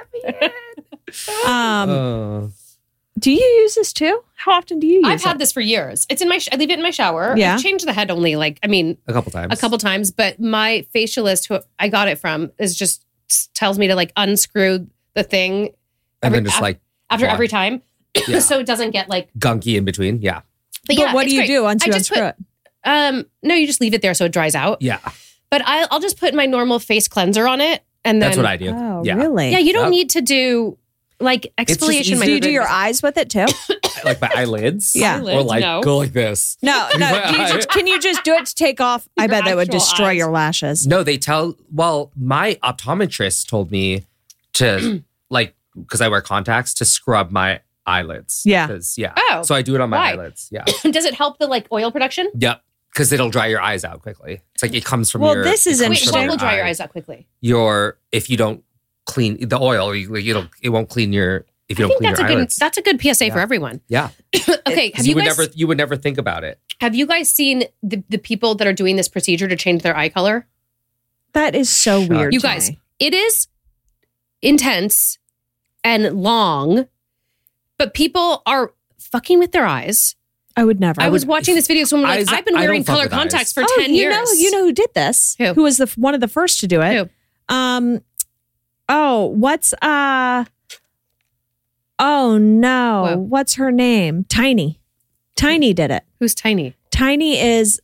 Do you use this too? How often do you use I've had it? this for years. It's in my. I leave it in my shower. Yeah. I've changed the head only a couple times. times. But my facialist, who I got it from, is just tells me to like unscrew the thing. And then just like after wash. every time. Yeah. So it doesn't get like gunky in between. Yeah. But what do you do once you unscrew it? No, you just leave it there so it dries out. Yeah. But I'll just put my normal face cleanser on it. And then That's what I do. Oh, yeah. really? Yeah, you don't need to do like exfoliation. Do you do your eyes with it too? Like my eyelids? Yeah. Or like No. go like this. No. Can you just do it to take off? I bet that would actual destroy eyes. your lashes. No, my optometrist told me to like, because I wear contacts, to scrub my eyelids. Yeah. 'Cause, yeah. Oh, So I do it on my why? eyelids. Yeah. Does it help the like oil production? Yep. Because it'll dry your eyes out quickly. It's like it comes from Well, your. this is it comes Wait, from what your will dry your eye. eyes out quickly? If you don't clean the oil, it won't clean your. If you I don't think clean your eyelids. that's a good PSA for everyone. Yeah. Okay, have you you guys would never think about it. have you guys seen the people that are doing this procedure to change their eye color? That is so Shut weird. You to guys, me. it is intense and long, but people are fucking with their eyes. I would never. I was watching this video. Someone was like, I've been I don't wearing fuck color with contacts eyes. for 10 you years. know who did this? Who? Was one of the first to do it? Who? What's oh no. What? What's her name? Tiny. Tiny did it. Who's Tiny? Tiny is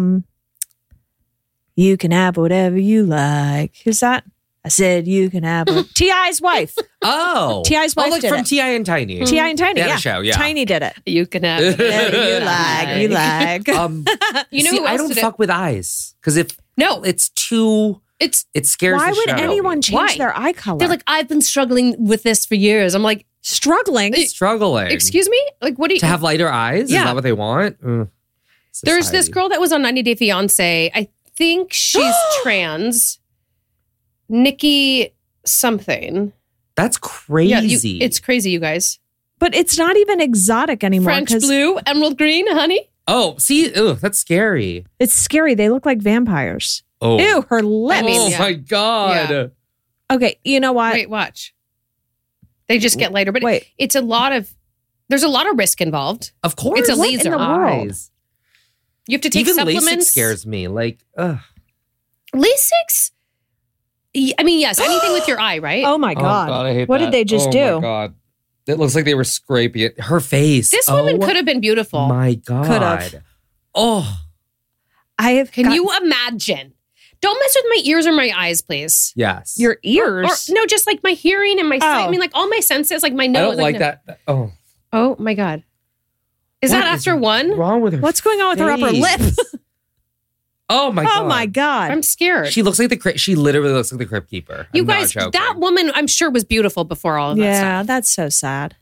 you can have whatever you like. Who's that? I said you can have T.I.'s wife. Oh. T.I.'s wife like did from it. T.I. and Tiny. T.I. and Tiny. They had Yeah. a show, yeah. Tiny did it. You can have Whatever you like. You know See, who I else don't did it? fuck with eyes. Because if No. it's too, It's it scares Why the would shit out of anyone me. change Why? their eye color? they're like, I've been struggling with this for years. I'm like, struggling. Struggling. excuse me? Like, what do you To have lighter eyes? Yeah. Is that what they want? There's this Society. girl that was on 90 Day Fiance. I think she's trans. Nikki something. That's crazy. Yeah, it's crazy, you guys. But it's not even exotic anymore. French 'cause blue, emerald green, honey. Oh, see, that's scary. It's scary. They look like vampires. Oh. Ew, her lips. mean, oh yeah. my God. Yeah. Okay, you know what? Wait, watch. They just get lighter, but Wait. there's a lot of risk involved. Of course. It's a What laser. in the world? Eyes. You have to take Even supplements. LASIK scares me. Like, ugh. LASIK's. I mean, yes, anything with your eye, right? Oh my God. I hate What that. did they just Oh do? my God. It looks like they were scraping it. Her face. This woman Oh could have been beautiful. my God. Could've. Oh, I have Can you imagine? Don't mess with my ears or my eyes, please. yes. your ears? Or no, just like my hearing and my sight. Oh. I mean, like all my senses, like my nose. I don't like no. that. Oh. Oh my God. Is What that after one? wrong with her? What's going on with her upper face? lip? Oh my God. Oh my God. I'm scared. She looks like she literally looks like the Crypt Keeper. You I'm not guys, joking. that woman, I'm sure, was beautiful before all of that Yeah, stuff. that's so sad.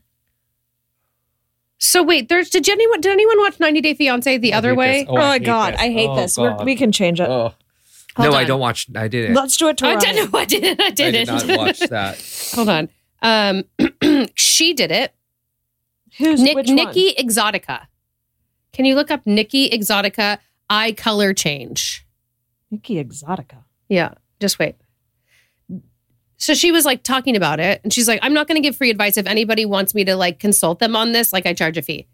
So wait, did anyone watch 90 Day Fiance the other hate way? this. Oh, my God. I hate Oh, this. God. We can change it. Oh. Hold No, I on. don't watch. I didn't. Let's do it to I Ryan. didn't. I didn't. I I did didn't. not watch that. Hold on. She did it. Who's which one? Nikki Exotica. Can you look up Nikki Exotica eye color change? Nikki Exotica. Yeah, just wait. So she was like talking about it, and she's like, "I'm not going to give free advice. If anybody wants me to like consult them on this, like I charge a fee."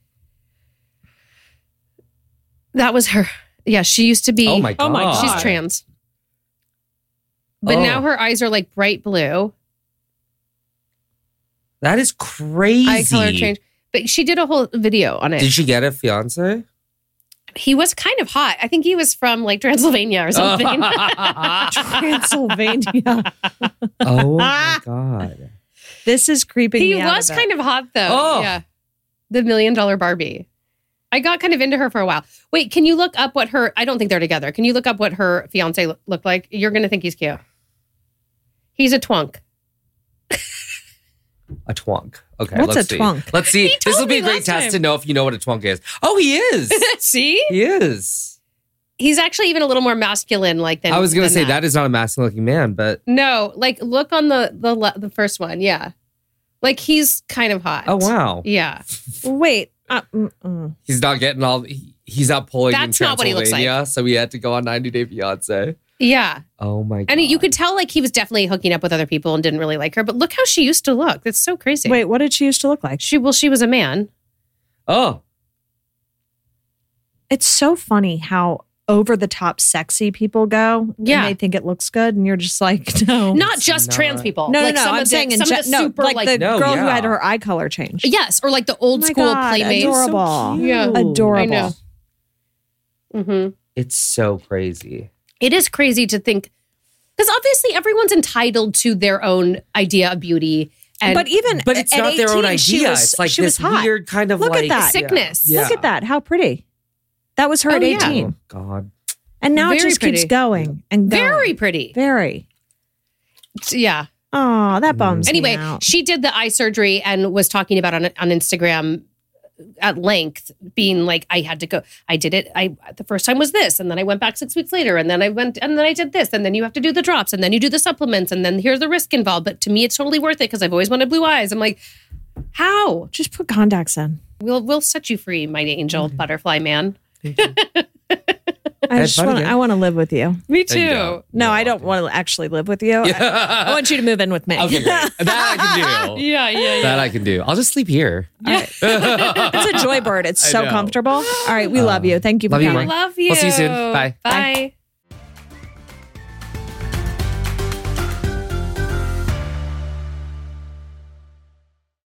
That was her. Yeah, she used to be. Oh my God. Oh my God. She's trans, but Oh. now her eyes are like bright blue. That is crazy. Eye color change. But she did a whole video on it. Did she get a fiance? He was kind of hot. I think he was from like Transylvania or something. Transylvania. Oh my God. This is creeping He me out. was kind of hot though. Oh. Yeah. The $1 Million Barbie. I got kind of into her for a while. Wait, can you look up what I don't think they're together. Can you look up what her fiance looked like? You're going to think he's cute. He's a twunk. A twunk. Okay, What's let's a see. twunk? Let's see. He This will told be a me great last test time. to know if you know what a twunk is. Oh, he is. See? He is. He's actually even a little more masculine like than I was going to than say that is not a masculine looking man, but No, like look on the first one. Yeah. Like he's kind of hot. oh wow. Yeah. Wait. He's not getting all. He's not pulling That's in not what he looks Transylvania, so he had to go on 90 Day Fiance. Yeah. Oh my God. And you could tell like he was definitely hooking up with other people and didn't really like her. But look how she used to look. That's so crazy. Wait, what did she used to look like? She was a man. Oh, It's so funny how over the top sexy people go. Yeah. And they think it looks good. And you're just like, no. Not just trans people. No, like no, I'm saying in super, the girl who had her eye color changed. Yes, or like the old Oh my school God, playmates. adorable. So yeah. Adorable. I know. Mm-hmm. It's so crazy. It is crazy to think, because obviously everyone's entitled to their own idea of beauty. And but it's at not their own 18, idea. It's like she was this hot. weird kind of Look like at that. sickness. Yeah. Look at that. How pretty. That was her at 18. Oh, God. And now it Very just pretty. keeps going and going. Very pretty. Very. Yeah. Oh, that bums me Anyway, out. she did the eye surgery and was talking about on Instagram at length, being like, I had to go. I did it. The first time was this, and then I went back 6 weeks later, and then I went, and then I did this, and then you have to do the drops, and then you do the supplements, and then here's the risk involved. But to me, it's totally worth it because I've always wanted blue eyes. I'm like, how? Just put contacts in. We'll set you free, my angel butterfly man. I want to live with you. Me too. No, I don't want to actually live with you. I want you to move in with me. Okay, great. That I can do. Yeah. That I can do. I'll just sleep here. It's a joy bird. It's so know. comfortable. All right, we love you. Thank you for Love you, coming. Mike. Love you. We'll see you soon. Bye. Bye.